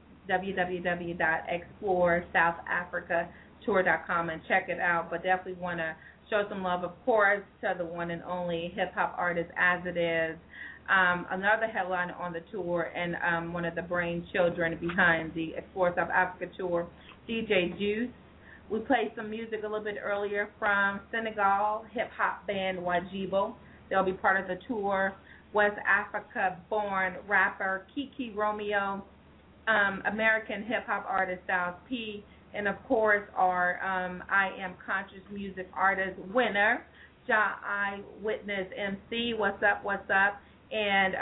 www.exploresoutafricatour.com, and check it out. But definitely want to show some love, of course, to the one and only hip-hop artist As It Is. Another headliner on the tour and one of the brainchildren behind the Explore South Africa tour, DJ Juice. We played some music a little bit earlier from Senegal hip-hop band Wajibo. They'll be part of the tour. West Africa-born rapper Kiki Romeo, American hip-hop artist Styles P, and, of course, our I Am Conscious music artist winner, Ja Eyewitness MC. What's up? And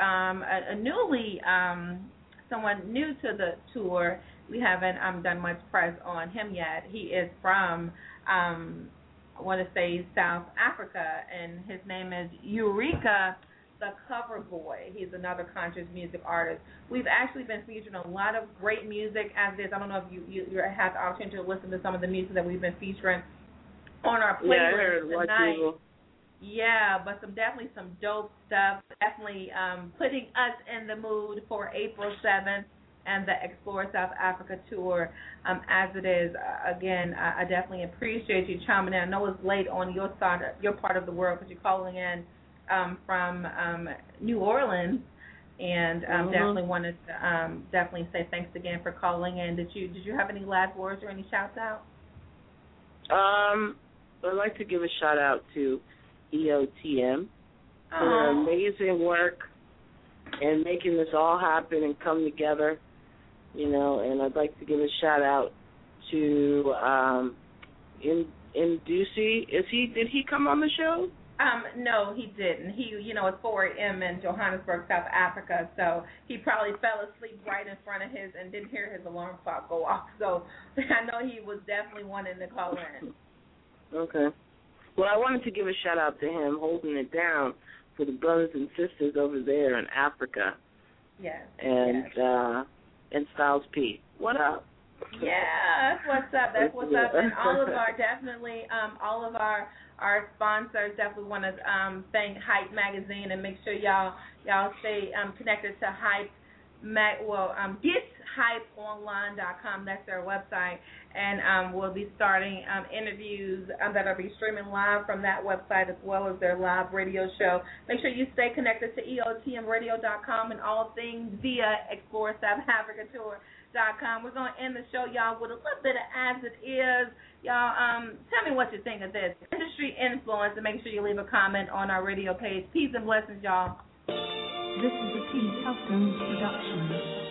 someone new to the tour. We haven't done much press on him yet. He is from, I want to say, South Africa, and his name is Eureka the Cover Boy. He's another conscious music artist. We've actually been featuring a lot of great music as is. I don't know if you had the opportunity to listen to some of the music that we've been featuring on our playlist tonight. Yeah, but definitely some dope stuff. Definitely putting us in the mood for April 7th. And the Explore South Africa tour, As It Is. Again, I definitely appreciate you chiming in. I know it's late on your side, your part of the world, because you're calling in from New Orleans, and definitely wanted to definitely say thanks again for calling in. Did you have any last words or any shouts out? I'd like to give a shout out to EOTM for their amazing work. and making this all happen and come together. You know, and I'd like to give a shout out to Indusi. Did he come on the show? No, he didn't. He, it's 4 a.m. in Johannesburg, South Africa, so he probably fell asleep right in front of his and didn't hear his alarm clock go off. So I know he was definitely wanting to call in. Okay. Well, I wanted to give a shout out to him holding it down for the brothers and sisters over there in Africa. Yes. And Styles P. What up? Yeah, that's what's up. That's what's up. And all of our sponsors definitely want to thank Hype Magazine and make sure y'all stay connected to Hype GetHypeOnline.com. That's their website, and we'll be starting interviews that will be streaming live from that website as well as their live radio show. Make sure you stay connected to EOTMRadio.com and all things via Explore South Africa Tour.com. We're going to end the show, y'all, with a little bit of As It Is. Y'all, tell me what you think of this. Industry influence, and make sure you leave a comment on our radio page. Peace and blessings, y'all. This is a T. Customs production.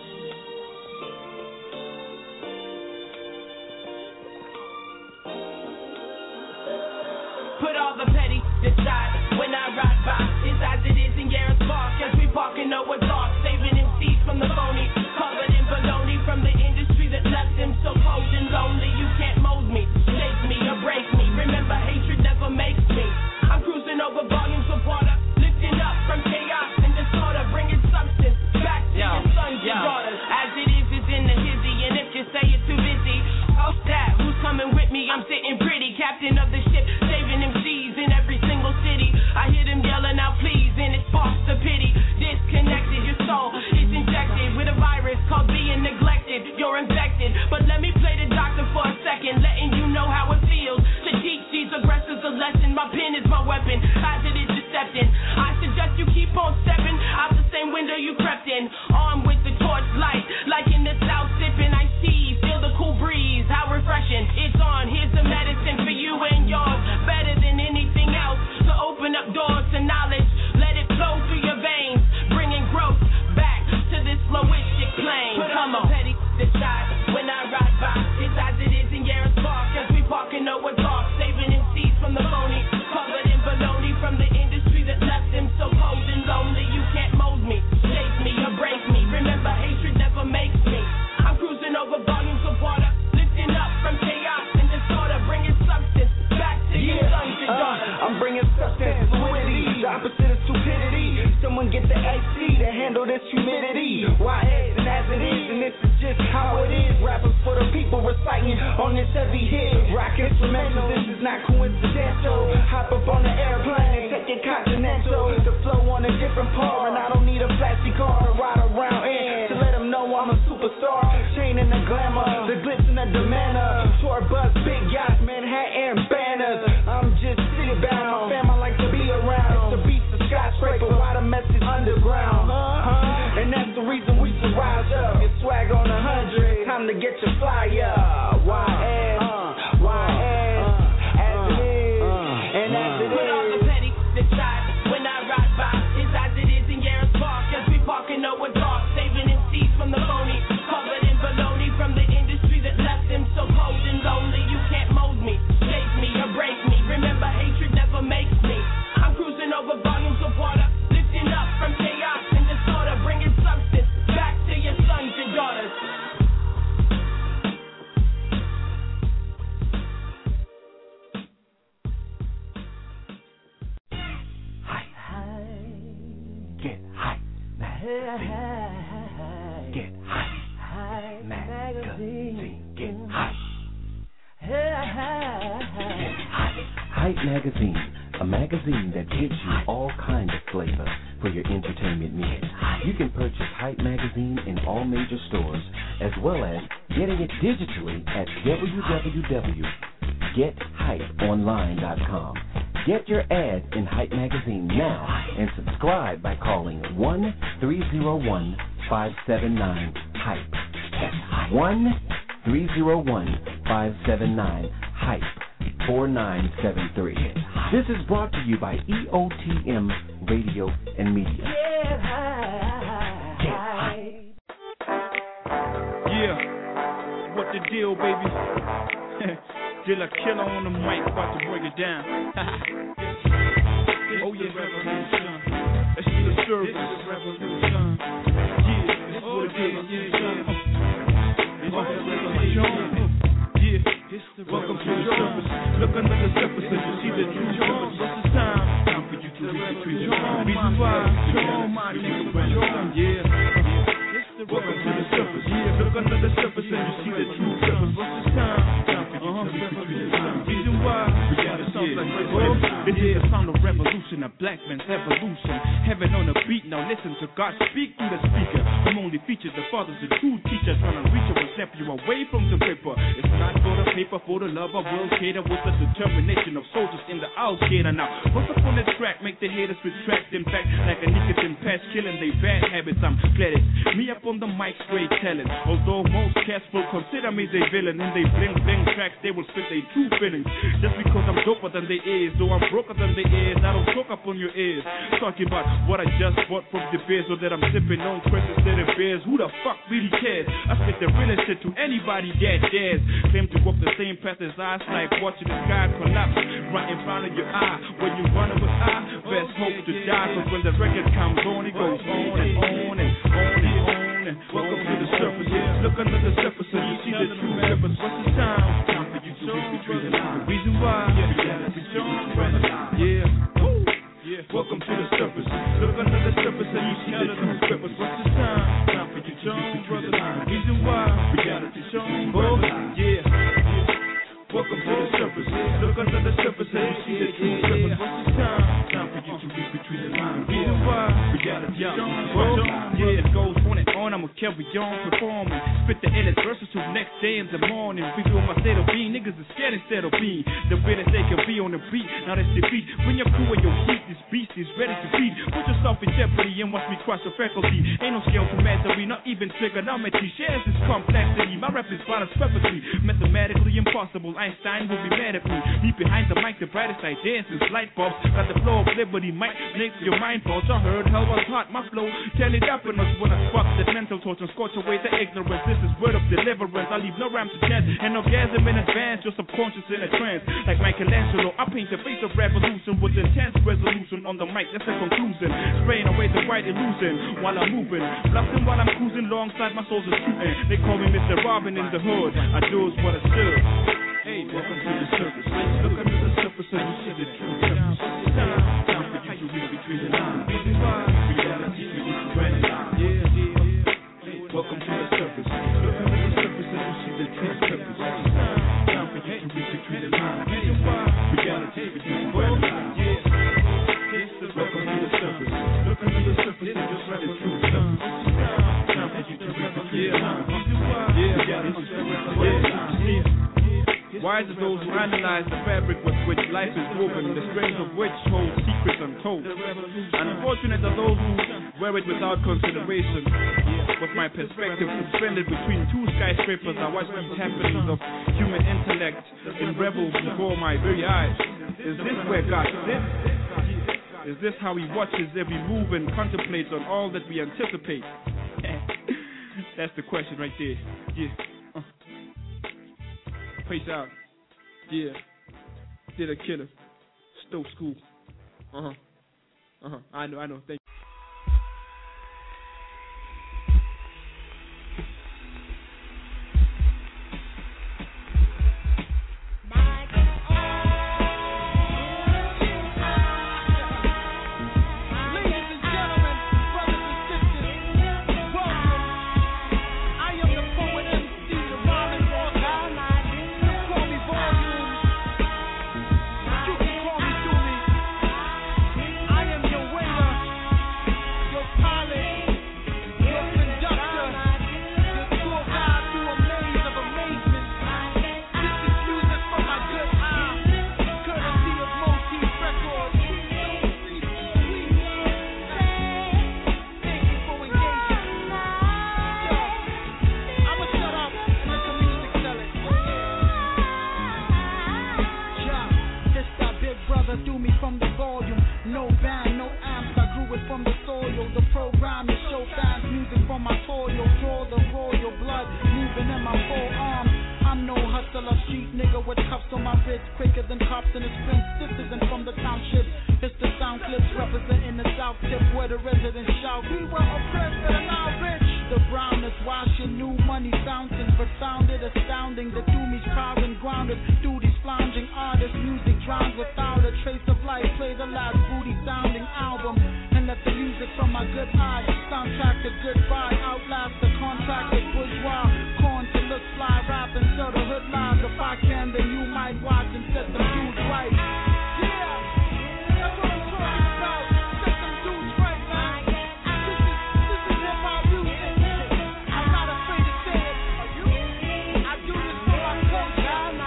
Put all the petty aside when I ride by. It's as it is in Garrett's Park as we parking over dark, saving MCs from the phony, covered in baloney from the industry that left them so cold and lonely. You can't mold me, shake me, or break me. Remember, hatred never makes me. I'm cruising over volumes of water, lifting up from chaos and disorder, bringing substance back to your sons and daughters. As it is in the hizzy, and if you say it's too busy, oh that, who's coming with me? I'm sitting pretty, captain of the ship, saving MCs in every single city. I hear them yelling out please, and it sparks the pity. Disconnected, your soul is injected with a virus called being neglected. You're infected, but let me play the doctor for a second, letting you know how it feels to teach these aggressors a lesson. My pen is my weapon, as it is deception. I suggest you keep on stepping out the same window you crept in, armed with the torch light, like in the south sipping iced tea. Feel the cool breeze, how refreshing. It's on, here's the medicine for you and yours, better than anything else, to open up doors to knowledge. Let it flow through your veins, bringing growth back to this flowistic plane. Come on, petty decide when I ride by. It's as it is in Garrett's Park as we parking over dark, saving MCs from the phony, covered in baloney from the industry that left them so cold and lonely. You can't mold me, shake me, or break me. Remember, hatred never makes me. I'm cruising over volumes of water, lifting up from chaos and disorder, bringing substance back to your sons and daughters. I'm bringing substance, fluidity, the opposite of stupidity. Someone get the AC to handle this humidity. Why it's and as it is, and this is just how it is. Rappers for the people reciting on this heavy hit. Rock instrumental, this is not coincidental. Hop up on the airplane and take it continental. The flow on a different part, and I don't need a flashy car to ride around in to let them know I'm a superstar. Chain in the glamour, the glitz and the manner. Tour bus, big yachts, Manhattan banners. I'm just city bound, my fam I like to be around. The beats of skyscraper, why the mess is underground? And that's the reason we should rise up. Get swag on 100, time to get your flyer. YS, as it is, and as it is. Put all the petty aside when I ride by. It's as it is in Garrett's Park as we parking over dark, saving MCs from the phony, covered in baloney from the industry that left them so cold and lonely. You can't mold me, shake me, or break me. Remember, hatred never makes me. I'm cruising over volumes of water, lifting up from chaos and disorder, bringing substance back to your sons and daughters. Get hype, magazine. Get hype, magazine. Get hype. Get hype. Hype Magazine, a magazine that gives you all kinds of flavor for your entertainment needs. You can purchase Hype Magazine in all major stores, as well as getting it digitally at www.gethypeonline.com. Get your ad in Hype Magazine now and subscribe by calling 1-301-579-HYPE. That's 1-301-579-HYPE 4973. This is brought to you by EOTM Radio and Media. Get high. baby. Dilla Killer on the mic, about to break it down. Oh yeah, revolution. Let's do the service. Revolution. Yeah, that's what it is. Welcome to the service. Look under the surface and you see the true purpose. What's the time for you to read between the lines. Reason why, yeah. Welcome to the surface. Look under the surface and you see the true purpose. What's the time for you to read between the lines. Reason why, it is the sound of revolution, a black man's evolution. Heaven on a beat, now listen to God speak through the speaker. I'm only featured, the father's a true teacher, trying to reach or step you away from the paper. It's not for the paper, for the love of world cater, with the determination of soldiers in the Al-Qaeda. Now, what's up on the track, make the haters retract, in fact, like a nicotine patch, killing their bad habits. I'm glad it's me up on the mic, straight telling. Although most cats will consider me their villain, in they bling tracks, they will spit their true feelings. Just because I'm doper than they is, though I'm broker than they is, I don't talk up on your ears. Talking about what I just bought from the beers, or that I'm sipping on Chris instead of beers. Who the fuck really cares? I spit the realest shit to anybody that dares. Claim to walk the same path as I, like watching the sky collapse right in front of your eye. When you run with I, best hope to die, cause when the record comes on, it goes on and on and on and on. And welcome to the surface. Look under the surface and you see the true purpose. What's the time for you to read between the lines. The reason why, yeah. Welcome to the surface. Look under the surface and you see the true purpose. What's the time for you to read between the lines. The reason why, yeah. Welcome to the surface. Look under the surface and you see the true purpose. What's the time for you to read between the lines. The reason why, yeah. It goes on and on. I'ma carry on performing. Spit the illest verses till next day in the morning. Reveal my state of being. Niggas is scared instead of being the realest they can be on the beat. Now that's defeat. Bring your crew and your heat. This beast is ready to feed. Put yourself in jeopardy and watch me crush the faculty. Ain't no scale to mastery, not even trigonometry. Shares this complexity. My rap is by discrepancy. Mathematically impossible. Einstein will be mad at me. Me behind the mic, the brightest ideas is light bulbs. Got the flow of liberty, might make your mind false. I heard hell was hot. My flow tell it up in us when I spark the mental torch and scorch away the ignorance. This is word of deliverance. I leave no rhyme to chance. An orgasm in advance, your subconscious in a trance. Like Michelangelo, I paint the face of revolution with intense resolution on the mic. That's the conclusion. Spraying away the white illusion while I'm moving. Blasting while I'm cruising alongside my souls are shooting. They call me Mr. Robin in the hood. I do is what I should. Hey, welcome to the surface. Look under the surface and you see the truth. Time for you to read between the lines. Reality is trend. Yeah. Welcome to the surface. Look under the surface and you see the true purpose. Time for you to read between the lines. Reality is trend. Yeah. Welcome to the surface. Look under the surface and you see the true purpose. Time for you to read between the lines. Reality is trend. Wise are those who analyze the fabric with which life is woven, the strings of which hold secrets untold. Unfortunate are those who wear it without consideration. With my perspective suspended between two skyscrapers, I watch these happenings of human intellect in rebels before my very eyes. Is this where God sits? Is this how he watches every move and contemplates on all that we anticipate? That's the question right there. Yeah. Peace out. Yeah. Dilla Killer. Stoke School. I know. Thank you. I'm no Still a street nigga with cuffs on my wrist, quicker than cops in his fence. This isn't from the township, it's the sound clips representing the South Tip where the residents shout, we were oppressed but are now rich. The brown is washing new money fountains, but found it astounding that Doomie's proud and grounded. Through these flounging artists, music drowns without a trace of life. Play the last booty sounding album and let the music from my good eye soundtrack to goodbye. Outlast the contracted bourgeois, corn to look fly, rap and sell the hood live. If I can, then you might watch and set the dudes right. Yeah, that's what I'm talking about. Set them dudes right, man. This is hip hop music. I'm not afraid to say it. I do this for my culture.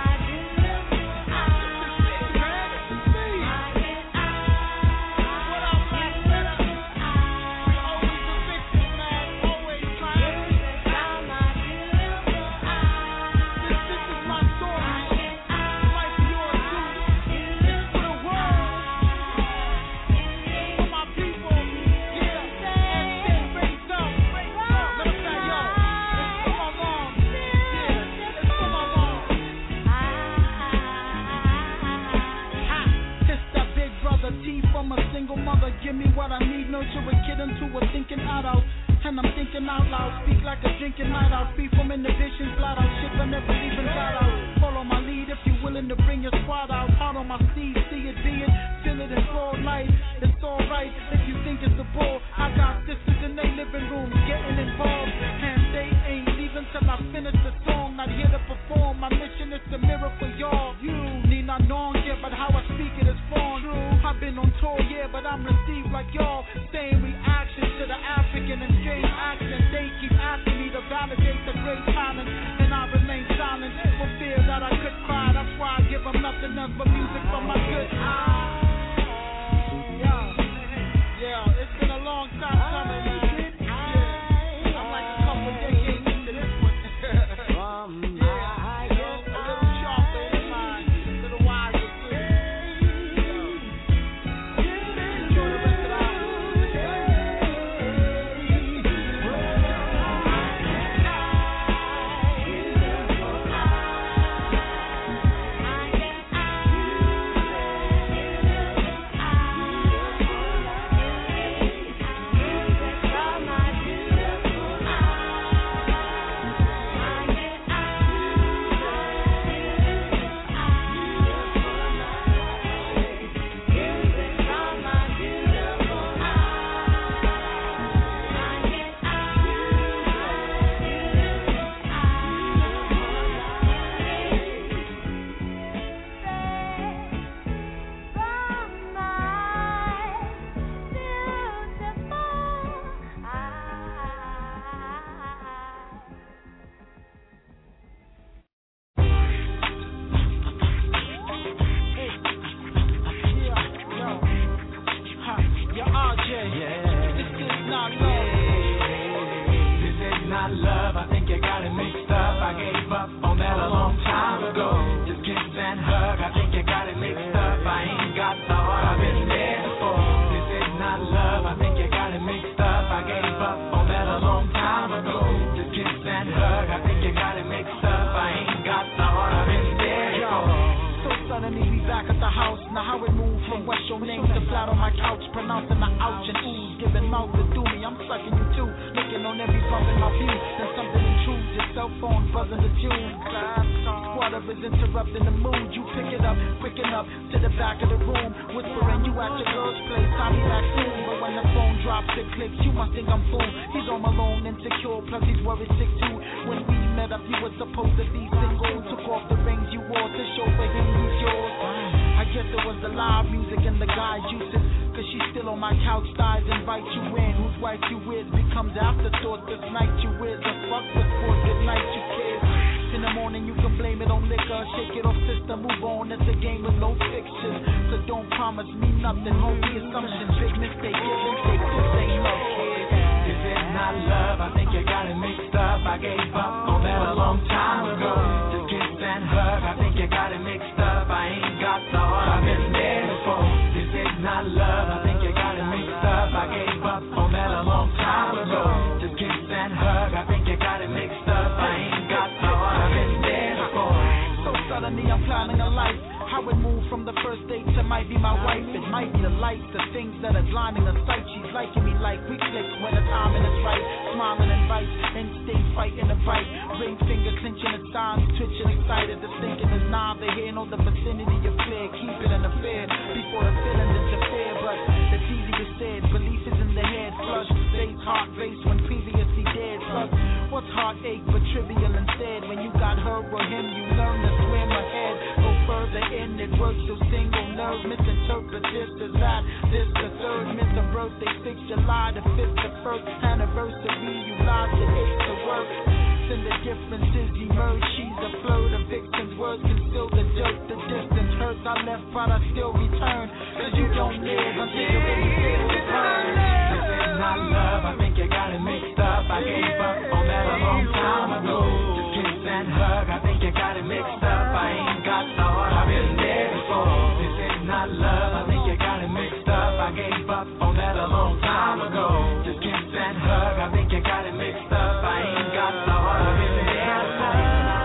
Give me what I need, nurture a kid into a thinking adult. And I'm thinking out loud, speak like a drinking night out. Free from inhibitions, flat out shit, but never even got out. Follow my lead if you're willing to bring your squad out. Hard on my sleeve, see it, be it, feel it in broad light. It's alright if you think it's a ball. I got sisters in their living room, getting involved. And they ain't leaving till I finish the song. Not here to perform, my mission is to mirror for y'all. You need not know yet, but how I speak it is foreign. I've been on tour, yeah, but I'm received like y'all. Same reaction to the African and strange accent. They keep asking me to validate the great talent, and I remain silent for fear that I could cry. That's why I give them nothing else but music from my good eye. Yeah, it's been a long time coming, man. Yeah, I'm like a couple decades into this one. from the first date to might be my wife. It might be the lights, the things that are blinding her sight. She's liking me like we click when the timing is right. Smiling and vice, instinct fighting the fight. Ring finger cinching the time, twitching excited. The thinking is knob, they hear all the vicinity of fear. Keep it in the fear before the feeling interfere. But it's easier said, belief is in the head. Flush, stage, heart race when previously dead. Plus, what's heartache but trivial instead? When you got her or him, you learn to swim ahead. Go further in, it works through single nerve. Misinterpret this as that, this the third. Miss a birthday, 6 July the 5th, the first anniversary. You lied to it to work. And the differences emerge. She's a flirt, a victim's words conceal the dirt. The distance hurts. I left, but I still return. Cause you don't live until you really feel the burn. This is not love, I think you got it mixed up. I gave up on that a long time ago. Kiss and hug, I think you got it mixed up. I ain't got the heart, I've been there before. This is not love, I think you got it mixed up. I gave up on that a long time ago. Just kiss and hug, I think you got it mixed up. I ain't got the heart, I've been there before.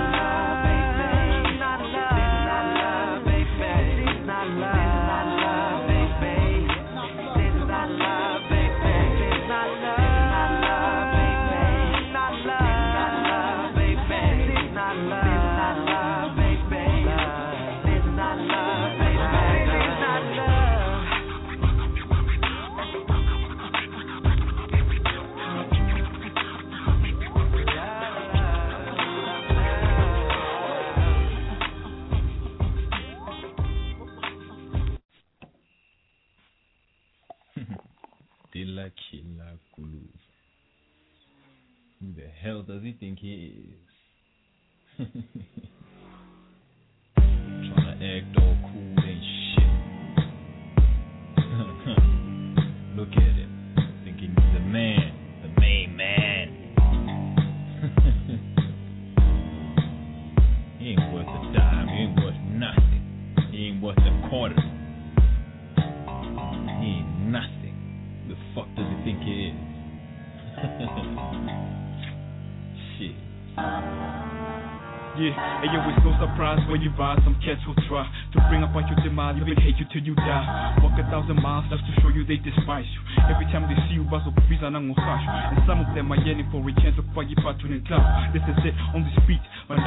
Dilla Killa Kulu. Who the hell does he think he is? Trying to act all cool and shit. Look at him, thinking he's the man, the main man. He ain't worth a dime, he ain't worth nothing. He ain't worth a quarter. He ain't nothing. The fuck does he think he is? Shit. Yeah, and yo, it's no surprise when you buy some cats who try to bring up on your demise, even hate you till you die. Walk 1,000 miles just to show you they despise you. Every time they see you, bazo pisa na ngosasho. And some of them are yearning for a chance to fight you part to the club. This is it on this beat, but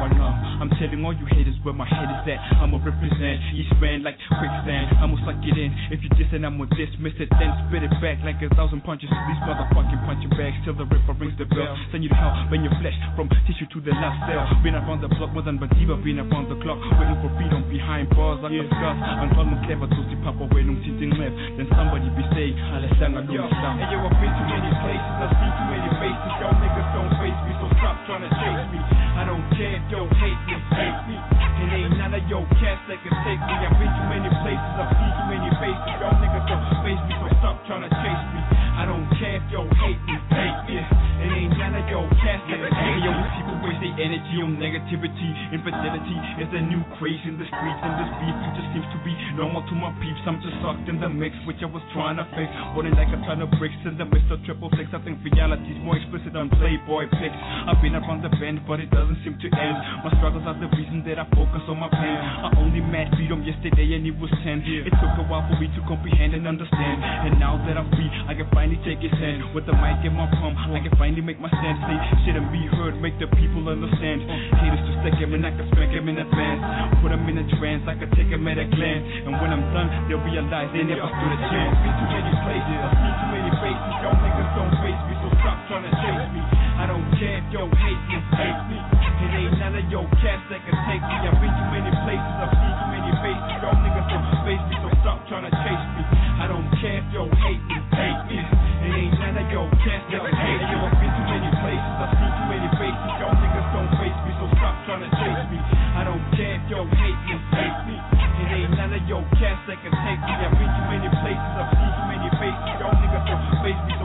I'm telling all you haters where my head is at. I'ma represent East Man like quicksand. I'ma suck it in. If you diss and I'ma dismiss it, then spit it back like 1,000 punches. These motherfucking punching bags till the ripper rings the bell. Send you to hell, bend your flesh from tissue to the last cell. Been around the block more than Badiba, been around the clock, waiting for freedom behind bars like a scarf. And all my clever to see Papa when I'm sitting left. Then somebody be saying, Alessandra, do you sound? And yo, I've been to many places, I've seen too many faces. Y'all niggas don't face me, so stop trying to chase me. I don't care if y'all hate me, hate me. And ain't none of your cats that can take me. I've been to many places, I've seen too many faces. Y'all niggas don't face me, so stop trying to chase me. I don't care if y'all hate me, hate me. And ain't none of your cats that can take me. Yo, these people waste their energy on negativity. Infidelity is a new craze in the streets, and this beef just seems to be normal to my peeps. I'm just sucked in the mix, which I was trying to fix. Running like a ton of bricks in the midst of triple six. I think reality's more explicit than Playboy pics. I've been around the bend, but it doesn't seem to end. My struggles are the reason that I focus on my pen. I only met freedom yesterday and it was 10. It took a while for me to comprehend and understand. And now that I'm free, I can finally take a stand. With the mic in my palm, I can finally make my stand. Say shit and be heard, make the people understand. Haters to stick him and I can spank him in advance. Put him in a trance, I can take him at a glance. And when I'm done, they'll realize they never stood a chance. I've been to many places, I've seen too many faces. Y'all niggas don't face me, so stop trying to chase me. I don't care if y'all hate me, hate me. It ain't none of your cats that can take me. I've been to many places, I've seen too many faces. Y'all niggas don't face me, so stop trying to chase me. I don't care if y'all hate me, hate me. It ain't none of your cats that can take me. Yo, I've been to many places, I've seen too many faces. Y'all niggas don't face me, so stop trying to chase me. I don't care if y'all hate me, hate me. It ain't none of your cats that can take me. I've been to many places, I've seen too many faces. Y'all niggas don't face me, so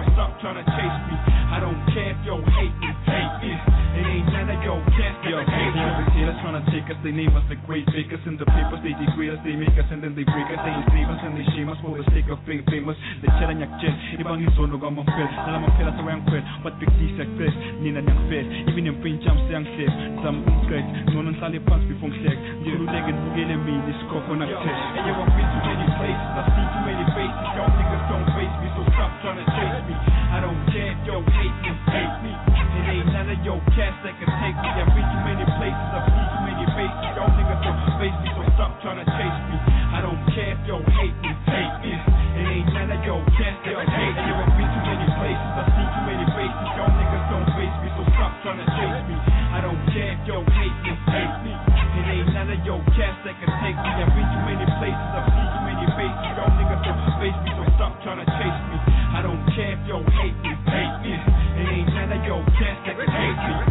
us, they name us like great bakers. In the papers they degrade us, they make us and then they break us. They enslave us and they shame us for the sake of being famous. They tell us jen, ibang isono ga mampel. Nalamang pera sa wayang kwel, but big D success, nina niyang fed. Even yung pain jumps sayang safe. Some guys, nonon sali pants before sex. Yuru legend bugele me, this coconut test. And yo, I've been to many places, I've seen too many faces. Y'all niggas don't face me, so stop trying to chase me. I don't care if yo hate me, hate me. It ain't none of your cats that can take me. I've been too many places, I've seen too many faces. Y'all niggas don't face me, so stop trying to chase me. I don't care if yo hate me, hate me. It ain't none of your cats that can take me. I've been too many places, I've seen too many faces. Y'all niggas don't face me, so stop trying to chase me. I don't care if yo hate me, hate me. It ain't none of your cats that can take me. I've been too many places, I've seen too many faces. Y'all niggas don't face me, so stop trying to chase me. I don't care if yo hate me, hate me. It ain't none of your cats that can take me.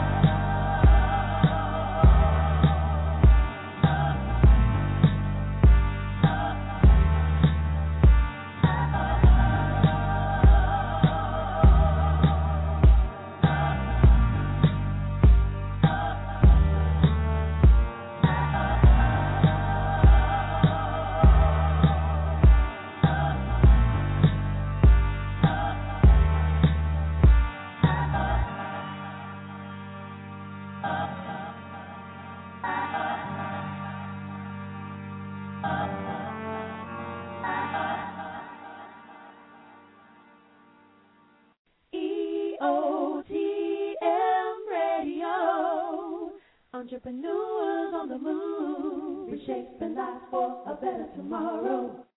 EOTM Radio, entrepreneurs on the move, reshaping life for a better tomorrow.